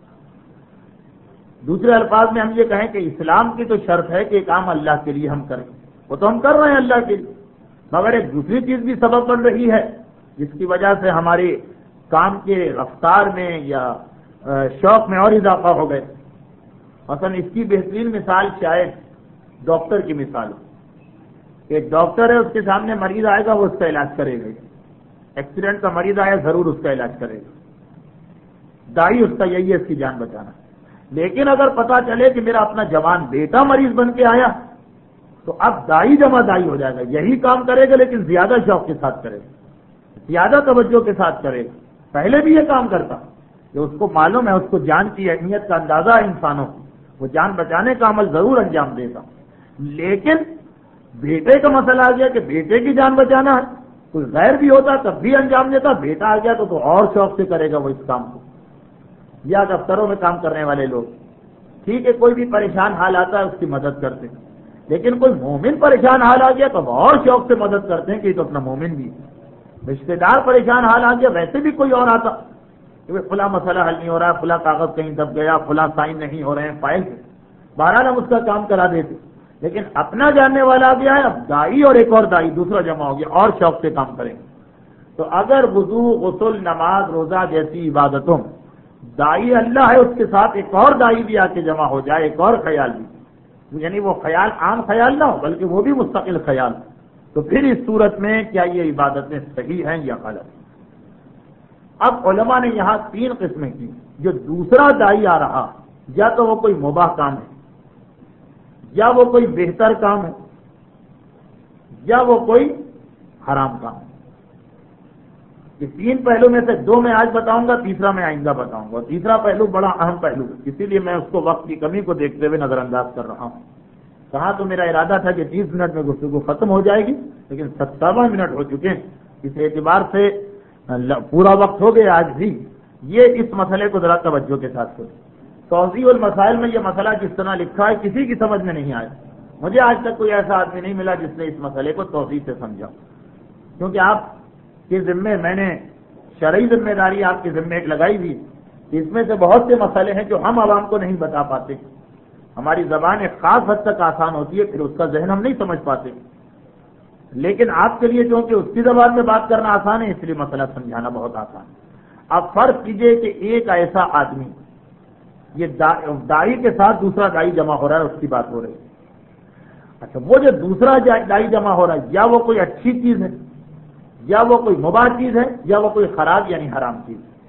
دوسرے الفاظ میں ہم یہ کہیں کہ اسلام کی تو شرط ہے کہ کام اللہ کے لیے ہم کریں, وہ تو ہم کر رہے ہیں اللہ کے لیے, مگر ایک دوسری چیز بھی سبب بن رہی ہے جس کی وجہ سے ہماری کام کے رفتار میں یا شوق میں اور اضافہ ہو گئے. مثلا اس کی بہترین مثال شاید ڈاکٹر کی مثال ہے. ایک ڈاکٹر ہے, اس کے سامنے مریض آئے گا, وہ اس کا علاج کرے گا. ایکسیڈنٹ کا مریض آیا, ضرور اس کا علاج کرے گا. داعی اس کا یہی ہے, اس کی جان بچانا. لیکن اگر پتا چلے کہ میرا اپنا جوان بیٹا مریض بن کے آیا, تو اب داعی جمع داعی ہو جائے گا, یہی کام کرے گا لیکن زیادہ شوق کے ساتھ کرے گا, زیادہ توجہ کے ساتھ کرے گا. پہلے بھی یہ کام کرتا کہ اس کو معلوم ہے, اس کو جان کی اہمیت کا اندازہ ہے انسانوں کو, وہ جان بچانے کا عمل ضرور انجام دے گا. لیکن بیٹے کا مسئلہ آ گیا کہ بیٹے کی جان بچانا ہے, کوئی غیر بھی ہوتا تب بھی انجام دیتا, بیٹا آ گیا تو اور شوق سے کرے گا وہ اس کام کو. یا دفتروں میں کام کرنے والے لوگ, ٹھیک ہے کوئی بھی پریشان حال آتا ہے اس کی مدد کرتے, لیکن کوئی مومن پریشان حال آ گیا تو اور شوق سے مدد کرتے ہیں کہ یہ تو اپنا مومن بھی ہے. رشتے دار پریشان حال آ گیا, ویسے بھی کوئی اور آتا کہ فلاں مسئلہ حل نہیں ہو رہا, فلاں کاغذ کہیں دب گیا, فلاں سائن نہیں ہو رہے ہیں فائل سے, بہرحال ہم اس کا کام کرا دیتے. لیکن اپنا جاننے والا آ گیا ہے, اب داعی اور ایک اور داعی دوسرا جمع ہو گیا, اور شوق سے کام کریں. تو اگر وضو, غسل, نماز, روزہ جیسی عبادتوں داعی اللہ ہے, اس کے ساتھ ایک اور داعی بھی آ کے جمع ہو جائے, ایک اور خیال بھی, یعنی وہ خیال عام خیال نہ ہو بلکہ وہ بھی مستقل خیال, تو پھر اس صورت میں کیا یہ عبادتیں صحیح ہیں یا غلط؟ اب علماء نے یہاں 3 قسمیں کی. جو دوسرا داعی آ رہا, یا تو وہ کوئی مباح کام ہے, یا وہ کوئی بہتر کام ہے, یا وہ کوئی حرام کام ہے. یہ 3 پہلو میں سے 2 میں آج بتاؤں گا, تیسرا میں آئندہ بتاؤں گا. تیسرا پہلو بڑا اہم پہلو ہے, اسی لیے میں اس کو وقت کی کمی کو دیکھتے ہوئے نظر انداز کر رہا ہوں. کہا تو میرا ارادہ تھا کہ 30 منٹ میں گفتگو ختم ہو جائے گی, لیکن 57 منٹ ہو چکے ہیں. اس اعتبار سے پورا وقت ہو گیا آج بھی. یہ اس مسئلے کو ذرا توجہ کے ساتھ سنیں. توضیح المسائل میں یہ مسئلہ جس طرح لکھا ہے کسی کی سمجھ میں نہیں آیا. مجھے آج تک کوئی ایسا آدمی نہیں ملا جس نے اس مسئلے کو توضیح سے سمجھا, کیونکہ آپ کے ذمے میں نے شرعی ذمہ داری آپ کے ذمے ایک لگائی ہوئی. اس میں سے بہت سے مسئلے ہیں جو ہم عوام کو نہیں بتا پاتے. ہماری زبان ایک خاص حد تک آسان ہوتی ہے, پھر اس کا ذہن ہم نہیں سمجھ پاتے. لیکن آپ کے لیے چونکہ اس کی زبان میں بات کرنا آسان ہے, اس لیے مسئلہ سمجھانا بہت آسان ہے. اب فرض کیجئے کہ ایک ایسا آدمی, یہ داعی کے ساتھ دوسرا داعی جمع ہو رہا ہے, اس کی بات ہو رہی ہے. اچھا, وہ جو دوسرا داعی جمع ہو رہا ہے, یا وہ کوئی اچھی چیز ہے, یا وہ کوئی مباح چیز ہے, یا وہ کوئی خراب یعنی حرام چیز ہے.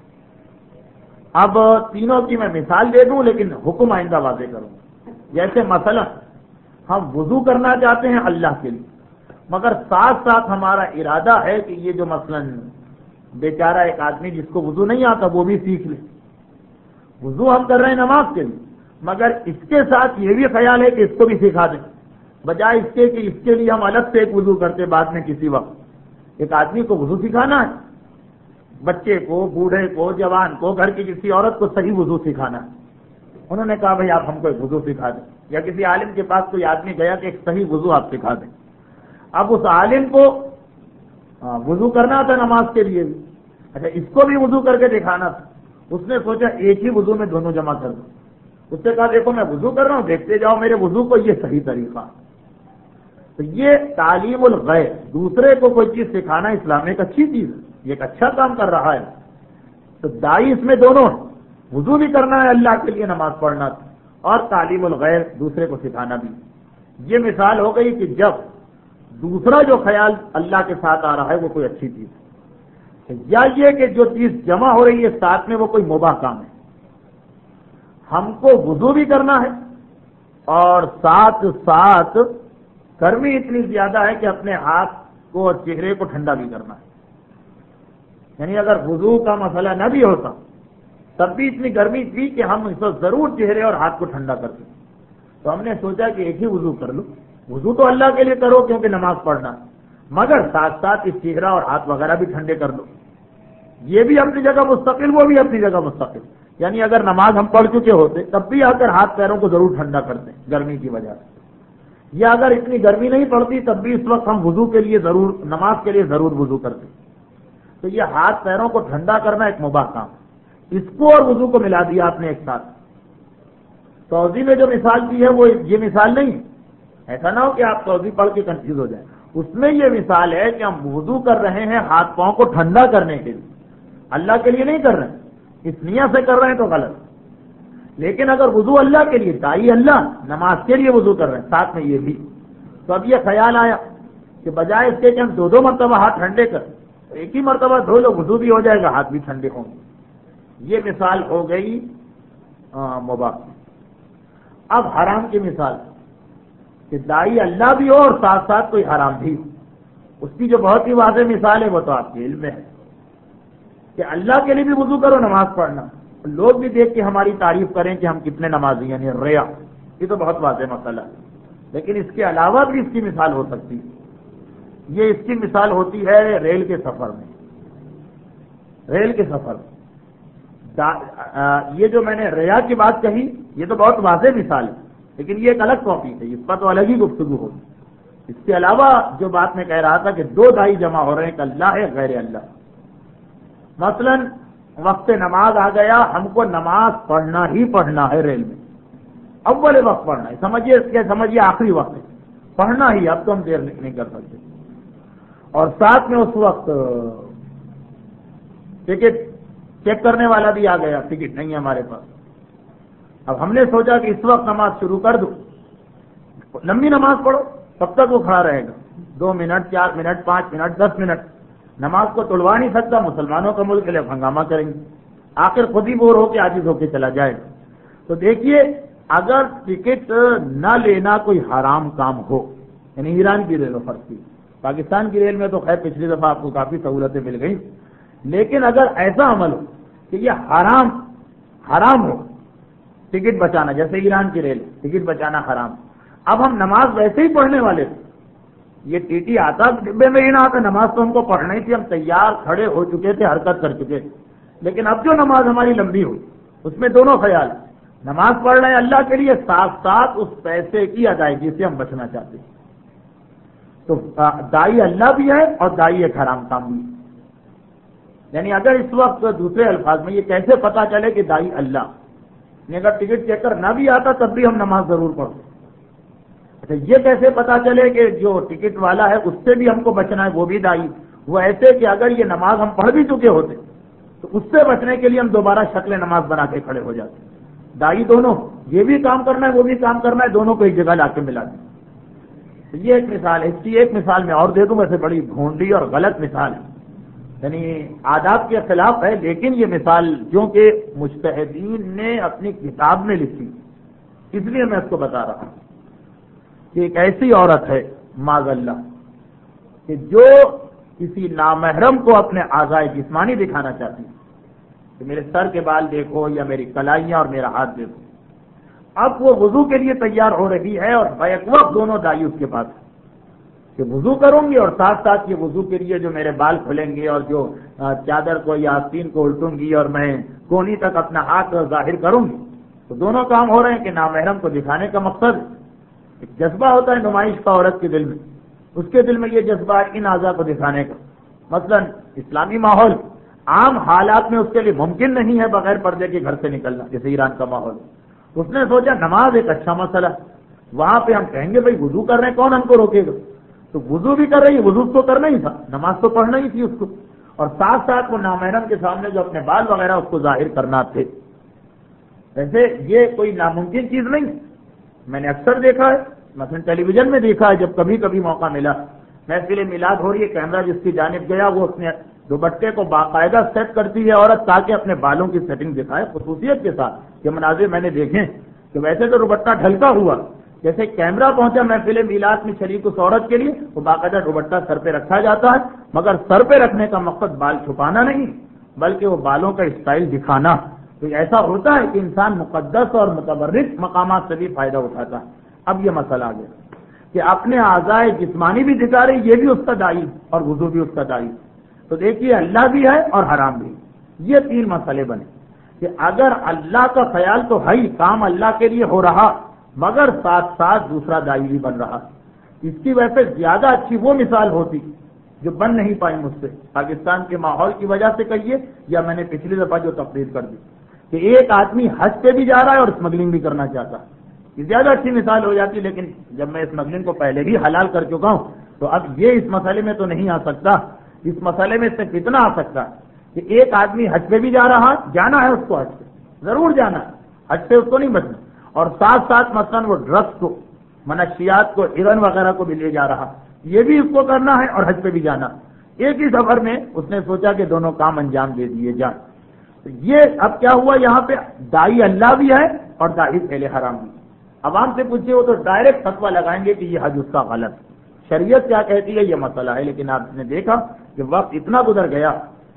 اب تینوں کی میں مثال دے دوں, لیکن حکم آئندہ واضح کروں. جیسے مثلا ہم وضو کرنا چاہتے ہیں اللہ کے لیے, مگر ساتھ ساتھ ہمارا ارادہ ہے کہ یہ جو مثلا بیچارہ ایک آدمی جس کو وضو نہیں آتا وہ بھی سیکھ لے. وضو ہم کر رہے ہیں نماز کے لیے, مگر اس کے ساتھ یہ بھی خیال ہے کہ اس کو بھی سکھا دیں, بجائے اس کے کہ اس کے لیے ہم الگ سے ایک وضو کرتے بعد میں کسی وقت. ایک آدمی کو وضو سکھانا ہے, بچے کو, بوڑھے کو, جوان کو, گھر کی کسی عورت کو صحیح وضو سکھانا ہے. انہوں نے کہا بھائی آپ ہم کو ایک وضو سکھا دیں, یا کسی عالم کے پاس کوئی آدمی گیا کہ ایک صحیح وضو آپ سکھا دیں. اب اس عالم کو وضو کرنا تھا نماز کے لیے بھی, اچھا اس کو بھی وضو کر کے دکھانا تھا، اس نے سوچا ایک ہی وضو میں دونوں جمع کر دوں. اس نے کہا دیکھو میں وضو کر رہا ہوں، دیکھتے جاؤ میرے وضو کو، یہ صحیح طریقہ. تو یہ تعلیم الغیر، دوسرے کو کوئی چیز سکھانا اسلام میں ایک اچھی چیز ہے، یہ ایک اچھا کام کر رہا ہے. تو دائی اس میں دونوں، وضو بھی کرنا ہے اللہ کے لیے، نماز پڑھنا اور تعلیم الغیر دوسرے کو سکھانا بھی. یہ مثال ہو گئی کہ جب دوسرا جو خیال اللہ کے ساتھ آ رہا ہے وہ کوئی اچھی چیز ہے، یا یہ کہ جو چیز جمع ہو رہی ہے ساتھ میں وہ کوئی مباح کام ہے. ہم کو وضو بھی کرنا ہے اور ساتھ ساتھ گرمی اتنی زیادہ ہے کہ اپنے ہاتھ کو اور چہرے کو ٹھنڈا بھی کرنا ہے. یعنی اگر وضو کا مسئلہ نہ بھی ہوتا تب بھی اتنی گرمی تھی کہ ہم اس وقت ضرور چہرے اور ہاتھ کو ٹھنڈا کرتے. تو ہم نے سوچا کہ ایک ہی وضو کر لو. وضو تو اللہ کے لیے کرو کیونکہ نماز پڑھنا، مگر ساتھ ساتھ اس چہرہ اور ہاتھ وغیرہ بھی ٹھنڈے کر لو. یہ بھی اپنی جگہ مستقل، وہ بھی اپنی جگہ مستقل. یعنی اگر نماز ہم پڑھ چکے ہوتے تب بھی آ کر ہاتھ پیروں کو ضرور ٹھنڈا کرتے گرمی کی وجہ سے، یا اگر اتنی گرمی نہیں پڑتی تب بھی اس وقت ہم وضو کے لیے ضرور، نماز کے لیے ضرور وضو کرتے. تو یہ ہاتھ پیروں کو ٹھنڈا کرنا ایک مباح کام، اس کو اور وضو کو ملا دیا آپ نے ایک ساتھ. توضیح میں جو مثال دی ہے وہ یہ مثال نہیں ہے. ایسا نہ ہو کہ آپ توضیح پڑھ کے کنفیوز ہو جائیں. اس میں یہ مثال ہے کہ ہم وضو کر رہے ہیں ہاتھ پاؤں کو ٹھنڈا کرنے کے لیے، اللہ کے لیے نہیں کر رہے ہیں. اس نیت سے کر رہے ہیں تو غلط. لیکن اگر وضو اللہ کے لیے، دائی اللہ نماز کے لیے وضو کر رہے ہیں ساتھ میں یہ بھی، تو اب یہ خیال آیا کہ بجائے اس کے کہ ہم دو مرتبہ ہاتھ ٹھنڈے کریں، ایک ہی مرتبہ دھو لو، وضو بھی ہو جائے گا، ہاتھ بھی ٹھنڈے ہوں گے. یہ مثال ہو گئی مباح. اب حرام کی مثال کہ دائی اللہ بھی ہو اور ساتھ ساتھ کوئی حرام بھی ہو. اس کی جو بہت ہی واضح مثال ہے وہ تو آپ کے علم میں ہے کہ اللہ کے لیے بھی وضو کرو، نماز پڑھنا، لوگ بھی دیکھ کے ہماری تعریف کریں کہ ہم کتنے نمازی، یعنی ریا. یہ تو بہت واضح مسئلہ ہے. لیکن اس کے علاوہ بھی اس کی مثال ہو سکتی ہے. یہ اس کی مثال ہوتی ہے ریل کے سفر میں. ریل کے سفر میں یہ جو میں نے ریا کی بات کہی یہ تو بہت واضح مثال ہے، لیکن یہ ایک الگ ٹاپک ہے، اس پر تو الگ ہی گفتگو ہوگی. اس کے علاوہ جو بات میں کہہ رہا تھا کہ دو دائی جمع ہو رہے ہیں، ایک اللہ ہے غیر اللہ. مثلا وقت نماز آ گیا، ہم کو نماز پڑھنا ہی پڑھنا ہے ریل میں، اول وقت پڑھنا ہے، سمجھیے آخری وقت ہے، پڑھنا ہی، اب تو ہم دیر نہیں کر سکتے. اور ساتھ میں اس وقت ٹکٹ چیک کرنے والا بھی آ گیا، ٹکٹ نہیں ہے ہمارے پاس. اب ہم نے سوچا کہ اس وقت نماز شروع کر دو، لمبی نماز پڑھو، تب تک وہ کھڑا رہے گا 2 منٹ 4 منٹ 5 منٹ 10 منٹ، نماز کو تلوا نہیں سکتا. مسلمانوں کا ملک کے لیے ہنگامہ کریں گے، آخر خود ہی بور ہو کے عاجز ہو کے چلا جائے گا. تو دیکھیے اگر ٹکٹ نہ لینا کوئی حرام کام ہو، یعنی ایران کی ریل فرض کی، پاکستان کی ریل میں تو خیر پچھلی دفعہ آپ کو کافی سہولتیں مل گئی، لیکن اگر ایسا عمل ہو کہ یہ حرام ہو، ٹکٹ بچانا، جیسے ایران کی ریل ٹکٹ بچانا حرام. اب ہم نماز ویسے ہی پڑھنے والے تھے، یہ ٹی ٹی آتا ڈبے میں ہی نہ آتا، نماز تو ہم کو پڑھنا ہی تھی، ہم تیار کھڑے ہو چکے تھے، حرکت کر چکے تھے. لیکن اب جو نماز ہماری لمبی ہوئی اس میں دونوں خیال، نماز پڑھ رہے ہیں اللہ کے لیے، ساتھ ساتھ اس پیسے کی ادائیگی سے ہم بچنا چاہتے ہیں. تو دائی اللہ بھی ہے اور دائی ایک حرام کام بھی ہے. یعنی اگر اس وقت دوسرے الفاظ میں یہ کیسے پتا چلے کہ دائی اللہ، اگر ٹکٹ چیک کر نہ بھی آتا تب بھی ہم نماز ضرور پڑھتے. اچھا یہ کیسے پتا چلے کہ جو ٹکٹ والا ہے اس سے بھی ہم کو بچنا ہے، وہ بھی دائی؟ وہ ایسے کہ اگر یہ نماز ہم پڑھ بھی چکے ہوتے تو اس سے بچنے کے لیے ہم دوبارہ شکل نماز بنا کے کھڑے ہو جاتے. دائی دونوں، یہ بھی کام کرنا ہے وہ بھی کام کرنا ہے، دونوں کو ایک جگہ لا کے ملا دیں. یہ ایک مثال ہے. اس کی ایک مثال میں اور دے دوں، ویسے بڑی بھونڈی اور غلط مثال ہے، یعنی آداب کے خلاف ہے، لیکن یہ مثال جو کہ مجتہدین نے اپنی کتاب میں لکھی اس لیے میں اس کو بتا رہا ہوں کہ ایک ایسی عورت ہے معاذ اللہ کہ جو کسی نامحرم کو اپنے اعضائے جسمانی دکھانا چاہتی ہے کہ میرے سر کے بال دیکھو یا میری کلائیاں اور میرا ہاتھ دیکھو. اب وہ وضو کے لیے تیار ہو رہی ہے اور بیک وقت دونوں دائی اس کے پاس کہ وضو کروں گی اور ساتھ ساتھ یہ وضو کے لیے جو میرے بال کھلیں گے اور جو چادر کو یا آستین کو الٹوں گی اور میں کونی تک اپنا ہاتھ ظاہر کروں گی. تو دونوں کام ہو رہے ہیں کہ نامحرم کو دکھانے کا مقصد ایک جذبہ ہوتا ہے نمائش کا عورت کے دل میں، اس کے دل میں یہ جذبہ ان اعضاء کو دکھانے کا. مثلا اسلامی ماحول عام حالات میں اس کے لیے ممکن نہیں ہے بغیر پردے کے گھر سے نکلنا، جیسے ایران کا ماحول، اس نے سوچا نماز ایک اچھا مسئلہ، وہاں پہ ہم کہیں گے بھائی وضو کر رہے ہیں، کون ہم کو روکے گا؟ تو وضو بھی کر رہی ہے، وضو تو کرنا ہی تھا، نماز تو پڑھنا ہی تھی اس کو، اور ساتھ ساتھ وہ نامحرم کے سامنے جو اپنے بال وغیرہ اس کو ظاہر کرنا تھے۔ ویسے یہ کوئی ناممکن چیز نہیں، میں نے اکثر دیکھا ہے، مثلا ٹیلی ویژن میں دیکھا ہے، جب کبھی کبھی موقع ملا، محفل میلاد ہو رہی ہے، کیمرہ جس کی جانب گیا وہ اپنے دوپٹے کو باقاعدہ سیٹ کرتی ہے عورت تاکہ اپنے بالوں کی سیٹنگ دکھائے خصوصیت کے ساتھ۔ یہ مناظر میں نے دیکھے کہ ویسے تو دوپٹہ ڈھلکا ہوا، جیسے کیمرہ پہنچا محفل میلاد میں شریک اس عورت کے لیے، وہ باقاعدہ دوپٹہ سر پہ رکھا جاتا ہے، مگر سر پہ رکھنے کا مقصد بال چھپانا نہیں بلکہ وہ بالوں کا اسٹائل دکھانا۔ تو ایسا ہوتا ہے کہ انسان مقدس اور متبرک مقامات سے بھی فائدہ اٹھاتا ہے۔ اب یہ مسئلہ آ گیا کہ اپنے اعضائے جسمانی بھی دکھا رہے، یہ بھی اس کا داعی اور وضو بھی اس کا داعی۔ تو دیکھیے اللہ بھی ہے اور حرام بھی، یہ تین مسئلے بنے کہ اگر اللہ کا خیال تو ہے ہی، کام اللہ کے لیے ہو رہا، مگر ساتھ ساتھ دوسرا داعی بھی بن رہا۔ اس کی وجہ سے زیادہ اچھی وہ مثال ہوتی جو بن نہیں پائی مجھ سے، پاکستان کے ماحول کی وجہ سے کہیے یا میں نے پچھلی دفعہ جو تقریر کر دی کہ ایک آدمی حج پہ بھی جا رہا ہے اور اسمگلنگ بھی کرنا چاہتا ہے، یہ زیادہ اچھی مثال ہو جاتی، لیکن جب میں اسمگلنگ کو پہلے بھی حلال کر چکا ہوں تو اب یہ اس مسئلے میں تو نہیں آ سکتا۔ اس مسئلے میں صرف اتنا آ سکتا ہے کہ ایک آدمی حج پہ بھی جا رہا، جانا ہے اس کو، حج پہ ضرور جانا ہے، حج پہ اس کو نہیں بچنا، اور ساتھ ساتھ مثلا وہ ڈرگس کو، منشیات کو، ہیروئن وغیرہ کو بھی لے جا رہا، یہ بھی اس کو کرنا ہے اور حج پہ بھی جانا۔ ایک ہی سفر میں اس نے سوچا کہ دونوں کام انجام دے دیے جائیں۔ تو یہ اب کیا ہوا، یہاں پہ داعی اللہ بھی ہے اور داعی پہلے حرام بھی۔ عوام سے پوچھیے وہ تو ڈائریکٹ فتویٰ لگائیں گے کہ یہ حج اس کا غلط، شریعت کیا کہتی ہے یہ مسئلہ ہے۔ لیکن آپ نے دیکھا کہ وقت اتنا گزر گیا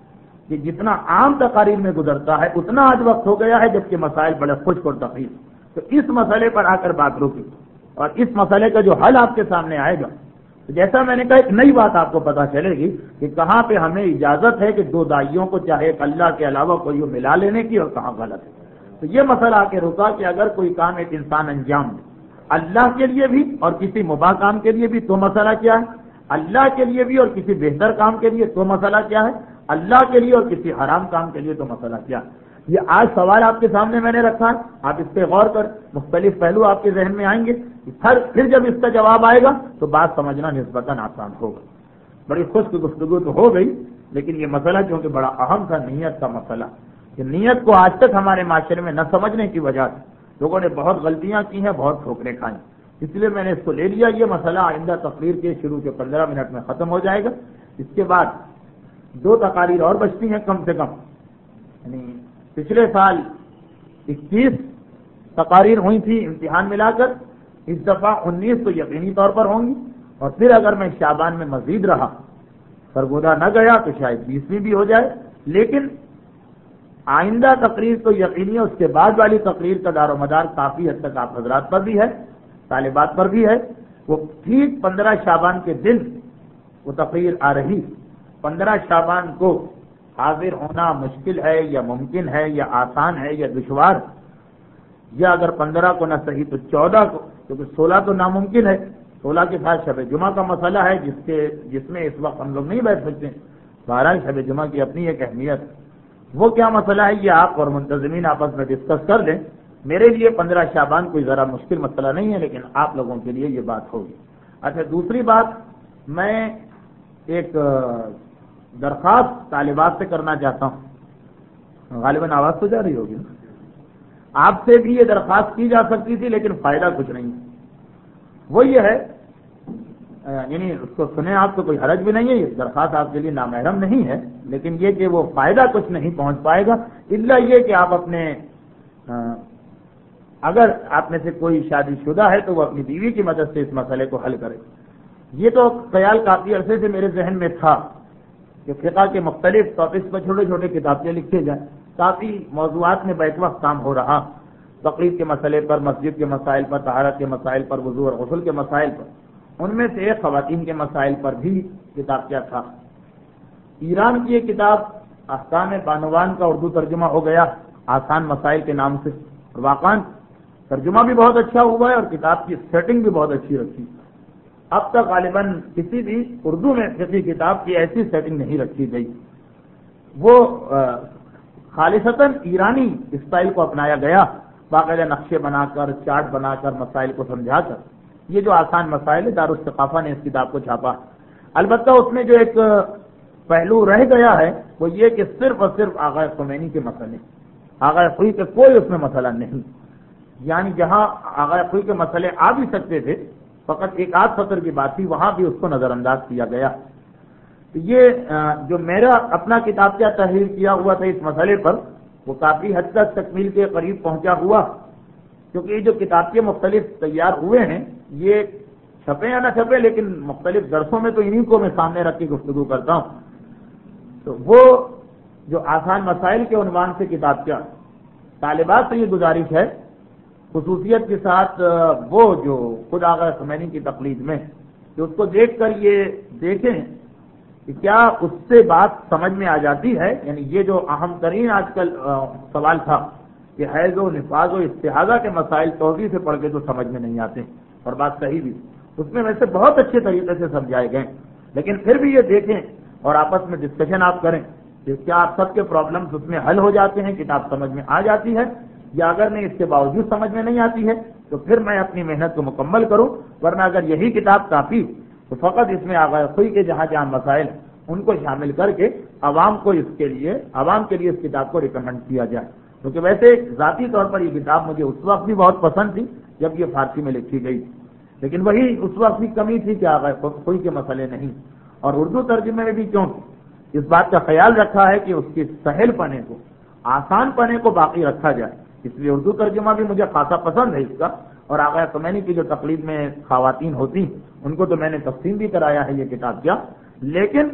کہ جتنا عام تقاریر میں گزرتا ہے اتنا آج وقت ہو گیا ہے، جبکہ مسائل بڑے خشک اور دقیق۔ تو اس مسئلے پر آ کر بات روکی اور اس مسئلے کا جو حل آپ کے سامنے آئے گا، تو جیسا میں نے کہا ایک نئی بات آپ کو پتہ چلے گی کہ کہاں پہ ہمیں اجازت ہے کہ دو داعیوں کو چاہے ایک اللہ کے علاوہ کوئی ملا لینے کی، اور کہاں غلط ہے۔ تو یہ مسئلہ آ کے رکا کہ اگر کوئی کام ایک انسان انجام دے اللہ کے لیے بھی اور کسی مباح کام کے لیے بھی، تو مسئلہ کیا ہے؟ اللہ کے لیے بھی اور کسی بہتر کام کے لیے، تو مسئلہ کیا ہے؟ اللہ کے لیے اور کسی حرام کام کے لیے، تو مسئلہ کیا ہے؟ یہ آج سوال آپ کے سامنے میں نے رکھا ہے، آپ اس پہ غور کر، مختلف پہلو آپ کے ذہن میں آئیں گے، پھر جب اس کا جواب آئے گا تو بات سمجھنا نسبتاً آسان ہوگا۔ بڑی خشک گفتگو تو ہو گئی، لیکن یہ مسئلہ کیونکہ بڑا اہم تھا، نیت کا مسئلہ، کہ نیت کو آج تک ہمارے معاشرے میں نہ سمجھنے کی وجہ سے لوگوں نے بہت غلطیاں کی ہیں، بہت ٹھوکریں کھائیں، اس لیے میں نے اس کو لے لیا۔ یہ مسئلہ آئندہ تقریر کے شروع کے 15 منٹ میں ختم ہو جائے گا۔ اس کے بعد 2 تقاریر اور بچتی ہیں کم سے کم، یعنی پچھلے سال 21 تقاریر ہوئی تھی امتحان ملا کر، اس دفعہ 19 تو یقینی طور پر ہوں گی، اور پھر اگر میں شعبان میں مزید رہا، سرگودا نہ گیا تو شاید 20ویں بھی ہو جائے، لیکن آئندہ تقریر تو یقینی ہے۔ اس کے بعد والی تقریر کا دار و مدار کافی حد تک آپ حضرات پر بھی ہے، طالبات پر بھی ہے۔ وہ ٹھیک 15 شعبان کے دن وہ تقریر آ رہی۔ 15 شعبان کو حاضر ہونا مشکل ہے یا ممکن ہے یا آسان ہے یا دشوار، یا اگر 15 کو نہ صحیح تو 14 کو، کیونکہ 16 تو ناممکن ہے۔ 16 کے ساتھ شب جمعہ کا مسئلہ ہے جس میں اس وقت ہم لوگ نہیں بیٹھ سکتے۔ بہرحال شب جمعہ کی اپنی ایک اہمیت، وہ کیا مسئلہ ہے یہ آپ اور منتظمین آپس میں ڈسکس کر لیں۔ میرے لیے 15 شعبان کوئی ذرا مشکل مسئلہ نہیں ہے، لیکن آپ لوگوں کے لیے یہ بات ہوگی۔ اچھا، دوسری بات، میں ایک درخواست طالبات سے کرنا چاہتا ہوں، غالباً آواز تو جا رہی ہوگی، آپ سے بھی یہ درخواست کی جا سکتی تھی لیکن فائدہ کچھ نہیں، وہ یہ ہے، یعنی اس کو سنیں آپ تو کوئی حرج بھی نہیں ہے، یہ درخواست آپ کے لیے نامحرم نہیں ہے، لیکن یہ کہ وہ فائدہ کچھ نہیں پہنچ پائے گا، الا یہ کہ آپ اپنے اگر آپ میں سے کوئی شادی شدہ ہے تو وہ اپنی بیوی کی مدد سے اس مسئلے کو حل کرے۔ یہ تو خیال کافی عرصے سے میرے ذہن میں تھا کہ فقہ کے مختلف ٹاپکس پر چھوٹے چھوٹے کتابیں لکھے جائیں، کافی موضوعات میں بیک وقت کام ہو رہا، تقریر کے مسئلے پر، مسجد کے مسائل پر، طہارت کے مسائل پر، وضو اور غسل کے مسائل پر، ان میں سے ایک خواتین کے مسائل پر بھی کتاب کیا تھا۔ ایران کی ایک کتاب احکام بانوان کا اردو ترجمہ ہو گیا آسان مسائل کے نام سے، اور واقعاً ترجمہ بھی بہت اچھا ہوا ہے اور کتاب کی سیٹنگ بھی بہت اچھی رکھی۔ اب تک غالباً کسی بھی اردو میں فقہی کتاب کی ایسی سیٹنگ نہیں رکھی گئی۔ وہ خالصتاً ایرانی اسٹائل کو اپنایا گیا، باقاعدہ نقشے بنا کر، چارٹ بنا کر، مسائل کو سمجھا کر. یہ جو آسان مسائل ہے، دارالثقافہ نے اس کتاب کو چھاپا. البتہ اس میں جو ایک پہلو رہ گیا ہے وہ یہ کہ صرف اور صرف آغا خمینی کے مسئلے، آغا خوئی کے کوئی اس میں مسئلہ نہیں. یعنی جہاں آغا خوئی کے مسئلے آ بھی سکتے تھے، فقط ایک آدھ سطر کی بات تھی، وہاں بھی اس کو نظر انداز کیا گیا. تو یہ جو میرا اپنا کتابچہ تحریر کیا ہوا تھا اس مسئلے پر، وہ کافی حد تک تکمیل کے قریب پہنچا ہوا، کیونکہ یہ جو کتابچے مختلف تیار ہوئے ہیں یہ چھپے یا نہ چھپے، لیکن مختلف درسوں میں تو انہیں کو میں سامنے رکھ کے گفتگو کرتا ہوں. تو وہ جو آسان مسائل کے عنوان سے کتابچہ، طالبات سے یہ گزارش ہے خصوصیت کے ساتھ وہ جو خود آغا خمینی کی تقلید میں، کہ اس کو دیکھ کر یہ دیکھیں کہ کیا اس سے بات سمجھ میں آ جاتی ہے. یعنی یہ جو اہم ترین آج کل سوال تھا کہ حیض و نفاذ و استحاضہ کے مسائل توضیح سے پڑھ کے تو سمجھ میں نہیں آتے، اور بات صحیح بھی، اس میں ویسے بہت اچھے طریقے سے سمجھائے گئے، لیکن پھر بھی یہ دیکھیں اور آپس میں ڈسکشن آپ کریں کہ کیا آپ سب کے پرابلمز اس میں حل ہو جاتے ہیں، کتاب سمجھ میں آ جاتی ہے، یا اگر نہیں اس کے باوجود سمجھ میں نہیں آتی ہے تو پھر میں اپنی محنت کو مکمل کروں. ورنہ اگر یہی کتاب کافی تو فقط اس میں آغا خوئی کے جہاں جہاں مسائل ان کو شامل کر کے عوام کے لیے اس کتاب کو ریکمینڈ کیا جائے. کیونکہ ویسے ذاتی طور پر یہ کتاب مجھے اس وقت بھی بہت پسند تھی جب یہ فارسی میں لکھی گئی، لیکن وہی اس وقت بھی کمی تھی کہ آغا خوئی کے مسئلے نہیں. اور اردو ترجمے میں بھی کیوں اس بات کا خیال رکھا ہے کہ اس کے سہل پنے کو، آسان پنے کو باقی رکھا جائے، اس لیے اردو ترجمہ بھی مجھے خاصا پسند ہے اس کا. اور آغا خمینی کی جو تقلید میں خواتین ہوتی ان کو تو میں نے تقسیم بھی کرایا ہے یہ کتاب کیا، لیکن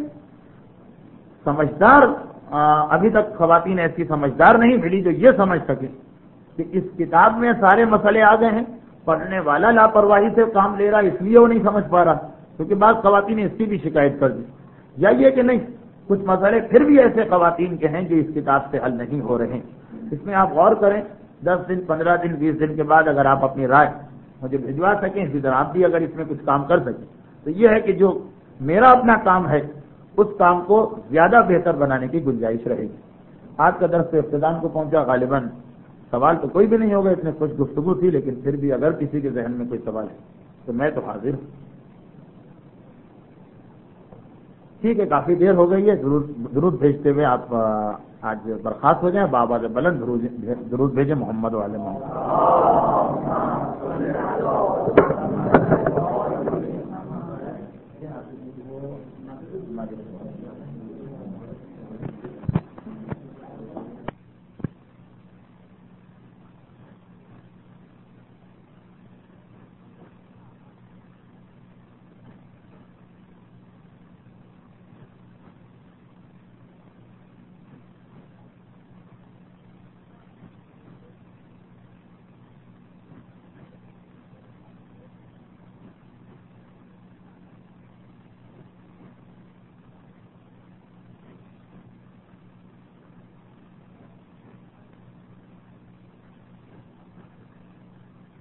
سمجھدار ابھی تک خواتین ایسی سمجھدار نہیں ملی جو یہ سمجھ سکے کہ اس کتاب میں سارے مسئلے آ گئے ہیں، پڑھنے والا لاپرواہی سے کام لے رہا اس لیے وہ نہیں سمجھ پا رہا. کیونکہ بعض خواتین نے اس کی بھی شکایت کر دی، یا یہ کہ نہیں کچھ مسئلے پھر بھی ایسے خواتین کے ہیں جو اس کتاب سے حل نہیں ہو رہے ہیں. اس میں آپ غور کریں، 10 دن 15 دن 20 دن کے بعد اگر آپ اپنی رائے مجھے بھجوا سکیں، اسی طرح آپ بھی اگر اس میں کچھ کام کر سکیں تو یہ ہے کہ جو میرا اپنا کام ہے اس کام کو زیادہ بہتر بنانے کی گنجائش رہے گی. آج کا درس سے اختتام کو پہنچا، غالباً سوال تو کوئی بھی نہیں ہوگا، اتنے کچھ گفتگو تھی، لیکن پھر بھی اگر کسی کے ذہن میں کوئی سوال ہے تو میں تو حاضر ہوں. ٹھیک ہے، کافی دیر ہو گئی ہے، درود بھیجتے ہوئے آپ آج برخاست ہو جائیں. بابا سے بلند درود بھیجیں محمد والے محمد.